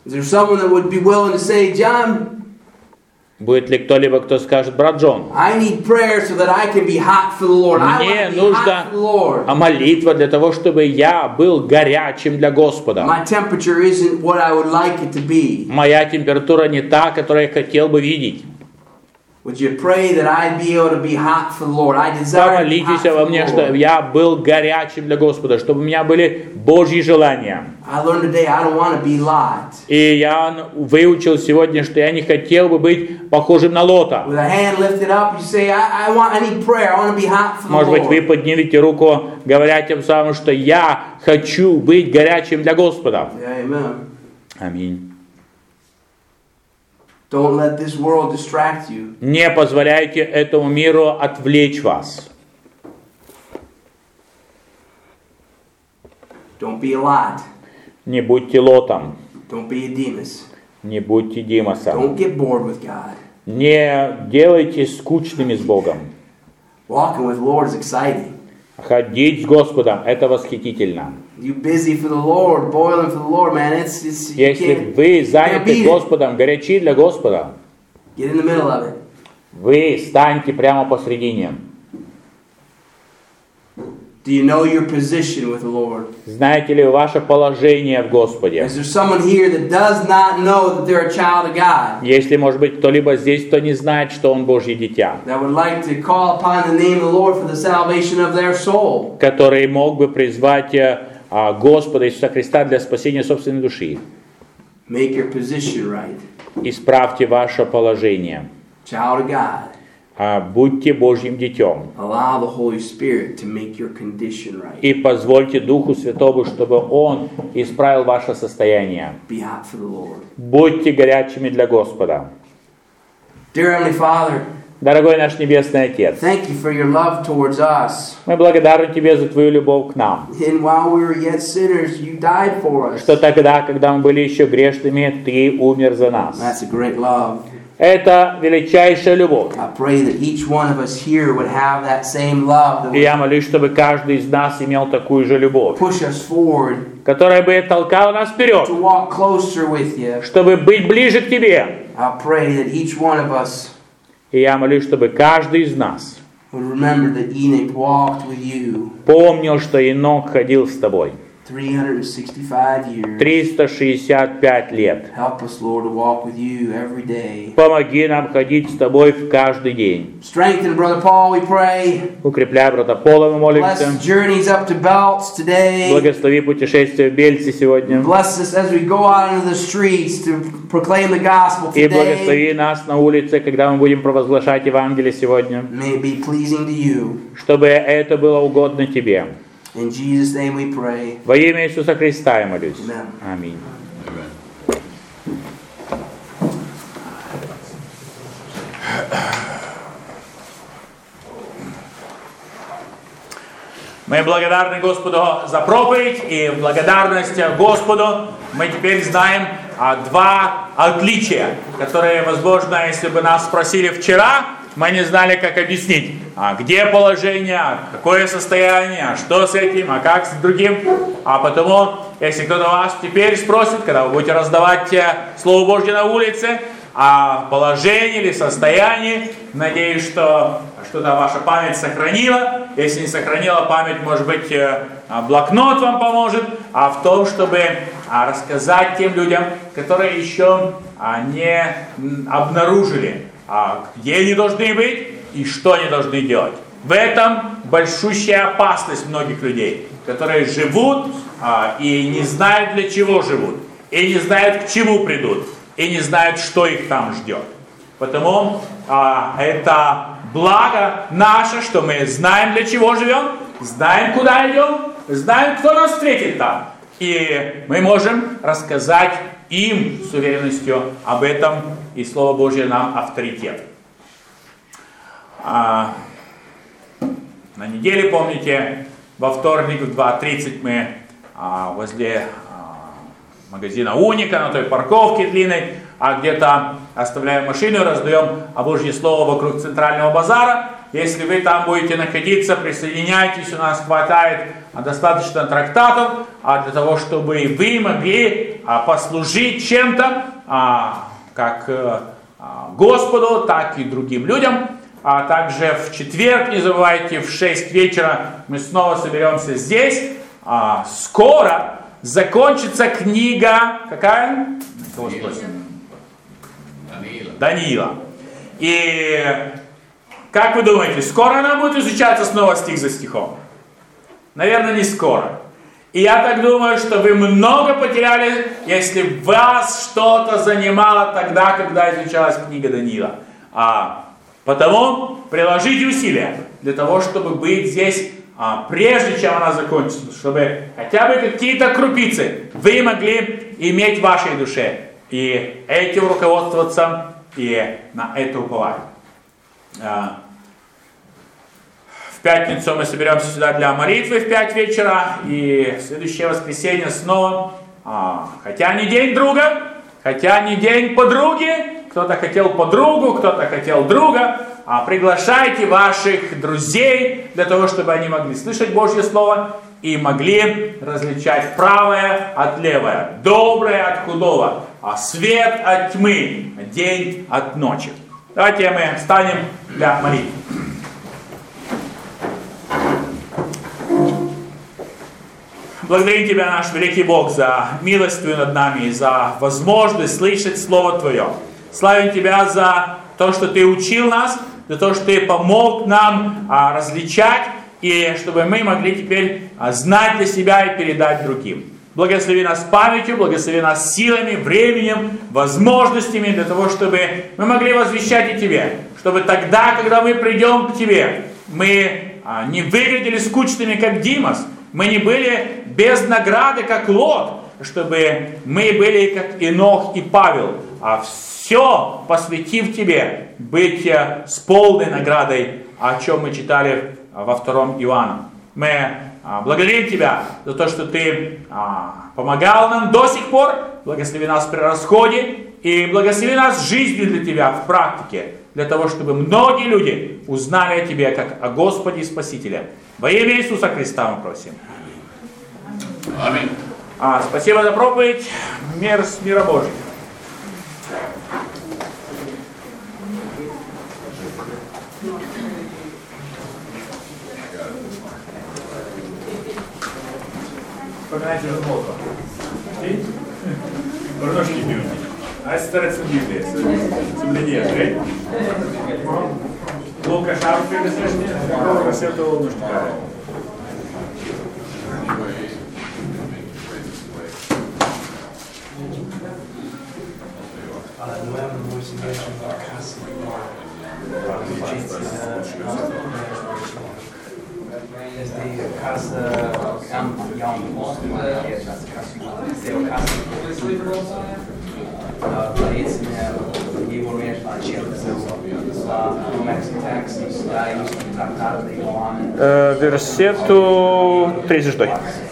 Is there someone that would be willing to say, John, Будет ли кто-либо, кто скажет: брат Джон, I need prayer so that I can be hot for the Lord. I мне want to be нужна hot for the Lord. молитва для того, чтобы я был горячим для Господа. My temperature isn't what I would like it to be. Моя температура не та, которую я хотел бы видеть. Would you pray that I'd be able to be hot for the Lord? I desire to be hot Помолитесь for во the мне, чтобы Lord. я был горячим для Господа, чтобы у меня были Божьи желания. I learned today I don't want to be Lot. И я выучил сегодня, что я не хотел бы быть похожим на Лота. With a hand lifted up, you say, I need prayer. I want to be hot for the Может быть, вы Lord. поднимете руку, говоря тем самым, что я хочу быть горячим для Господа. Amen. Аминь. Don't let this world distract you. Не позволяйте этому миру отвлечь вас. Don't be a Lot. Не будьте Лотом, Don't be a Demas. не будьте Димасом. Don't get bored with God. Не делайтесь скучными с Богом. Walking with the Lord is exciting. Ходить с Господом – это восхитительно. You busy for the Lord, boiling for the Lord, man. It's you Если can't вы заняты beat it. Господом, горячи для Господа, Get in the middle of it. вы станьте прямо посредине. Do you know your position with the Lord? Знаете ли ваше положение в Господе? Is there someone here that does not know that they're a child of God? Если, может быть, кто-либо здесь, кто не знает, что он Божье дитя, That would like to call upon the name of the Lord for the salvation of their soul? который мог бы призвать Господа Иисуса Христа для спасения собственной души. Make your position right. Исправьте ваше положение. Child of God. Будьте Божьим детем. Allow the Holy Spirit to make your condition right. И позвольте Духу Святому, чтобы Он исправил ваше состояние. Be hot for the Lord. Будьте горячими для Господа. Dear Heavenly Father, Дорогой наш Небесный Отец, thank you for your love towards us. мы благодарны Тебе за Твою любовь к нам. And while we were yet sinners, you died for us. Что тогда, когда мы были еще грешными, Ты умер за нас. That's a great love. Это величайшая любовь. I pray that each one of us here would have that same love that И я молюсь, чтобы каждый из нас имел такую же любовь, would push us forward которая бы толкала нас вперед, to walk closer with you. чтобы быть ближе к Тебе. I pray that each one of us И я молюсь, чтобы каждый из нас would remember that Enoch walked with you помнил, что Енох ходил с Тобой 365 years. 365 лет. Help us, Lord, to walk with you every day. Помоги нам ходить с Тобой в каждый день. Strengthen Brother Paul, we pray. Укрепляй брата Пола, мы молимся. Bless journeys up to Belts today. Благослови путешествие в Бельце сегодня. Bless us as we go out into the streets to proclaim the gospel И today. благослови нас на улице, когда мы будем провозглашать Евангелие сегодня, May it be pleasing to you. чтобы это было угодно Тебе. In Jesus' name we pray. Во имя Иисуса Христа я молюсь. Amen. Аминь. Мы благодарны Господу за проповедь, и в благодарность Господу мы теперь знаем два отличия, которые, возможно, если бы нас спросили вчера, мы не знали, как объяснить. Где положение, какое состояние, что с этим, а как с другим. А потому, если кто-то вас теперь спросит, когда вы будете раздавать Слово Божье на улице, о положении или состоянии, надеюсь, что что-то ваша память сохранила. Если не сохранила память, может быть, блокнот вам поможет. А в том, чтобы рассказать тем людям, которые еще не обнаружили, где они должны быть и что они должны делать. В этом большущая опасность многих людей, которые живут и не знают, для чего живут, и не знают, к чему придут, и не знают, что их там ждет. Потому это благо наше, что мы знаем, для чего живем, знаем, куда идем, знаем, кто нас встретит там. И мы можем рассказать им с уверенностью об этом, и Слово Божье нам авторитет. На неделе, помните, во вторник в 2:30 мы возле магазина Уника, на той парковке длинной, где-то оставляем машину, раздаем Божье Слово вокруг центрального базара. Если вы там будете находиться, присоединяйтесь, у нас хватает достаточно трактатов для того, чтобы вы могли послужить чем-то, как Господу, так и другим людям. А также в четверг, не забывайте, в 6 вечера мы снова соберемся здесь. Скоро закончится книга, какая? Даниила. И как вы думаете, скоро она будет изучаться снова стих за стихом? Наверное, не скоро. И я так думаю, что вы много потеряли, если вас что-то занимало тогда, когда изучалась книга Даниила. Потому приложите усилия для того, чтобы быть здесь, прежде чем она закончится, чтобы хотя бы какие-то крупицы вы могли иметь в вашей душе. И этим руководствоваться, и на это уповать. В пятницу мы соберемся сюда для молитвы в 5 вечера, и в следующее воскресенье снова, хотя не день друга, хотя не день подруги, кто-то хотел подругу, кто-то хотел друга, приглашайте ваших друзей для того, чтобы они могли слышать Божье Слово и могли различать правое от левое, доброе от худого, свет от тьмы, день от ночи. Давайте мы встанем для молитвы. Благодарим Тебя, наш великий Бог, за милость Твою над нами, за возможность слышать Слово Твое. Славим Тебя за то, что Ты учил нас, за то, что Ты помог нам различать, и чтобы мы могли теперь знать для себя и передать другим. Благослови нас памятью, благослови нас силами, временем, возможностями для того, чтобы мы могли возвещать и Тебе. Чтобы тогда, когда мы придем к Тебе, мы не выглядели скучными, как Димас, мы не были без награды, как Лот, чтобы мы были, как Енох и Павел, все посвятив Тебе, быть с полной наградой, о чем мы читали во 2 Иоанна. Мы благодарим Тебя за то, что Ты помогал нам до сих пор, благослови нас при расходе и благослови нас жизнью для Тебя в практике, для того, чтобы многие люди узнали о Тебе как о Господе и Спасителе. Во имя Иисуса Христа мы просим. Аминь. Спасибо за проповедь. Мир с мира Божьего. Вспоминайте размолвку. Порношки бьют. А стараться Библия. Соблюдение, right? Лука шарф приготовишь? Какого рассветового нужника? Версету 36.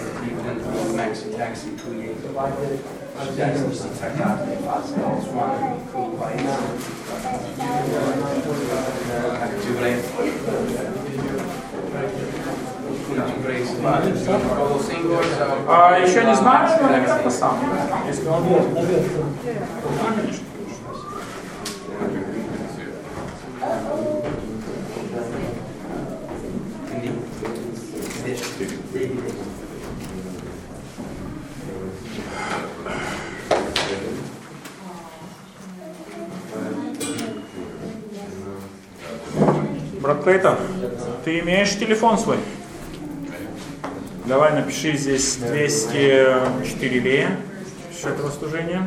Еще не знаю, но наверное, это сам. Если он будет. Конечно. Брат Клейтон, ты имеешь телефон свой? Давай напиши здесь 204 лея с этого служения.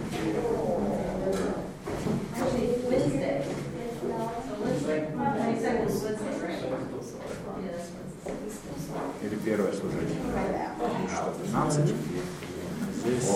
Или первое служение. 12. Здесь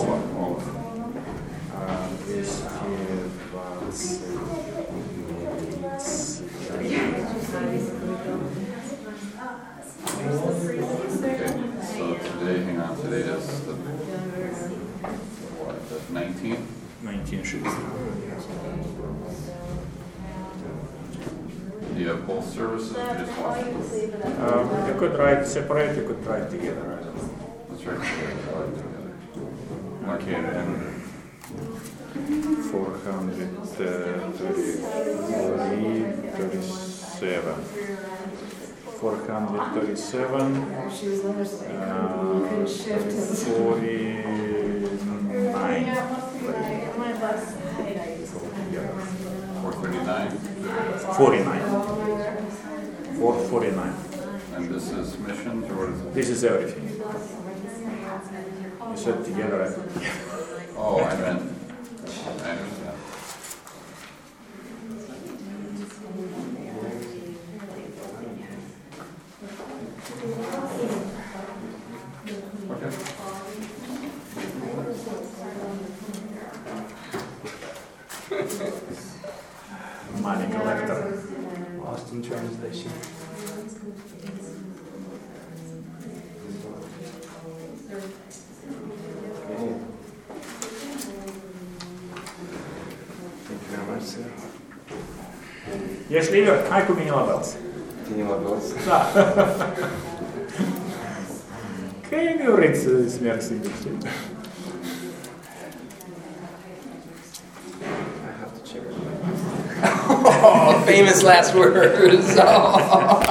19. Do you have both services or just one? You could write separate, you could write together. Let's write together. Okay, and 437. 437. 49. 449. and this is missions, or what is it? This is everything. You said together. Oh, I understand. Okay. Money collector. Lost in translation. Thank you very much, sir. Есть ливер? Айку не лобался. Ты не лобался? Да. Какая говорится смерть себе? I have to check it. Oh, famous last words. Oh.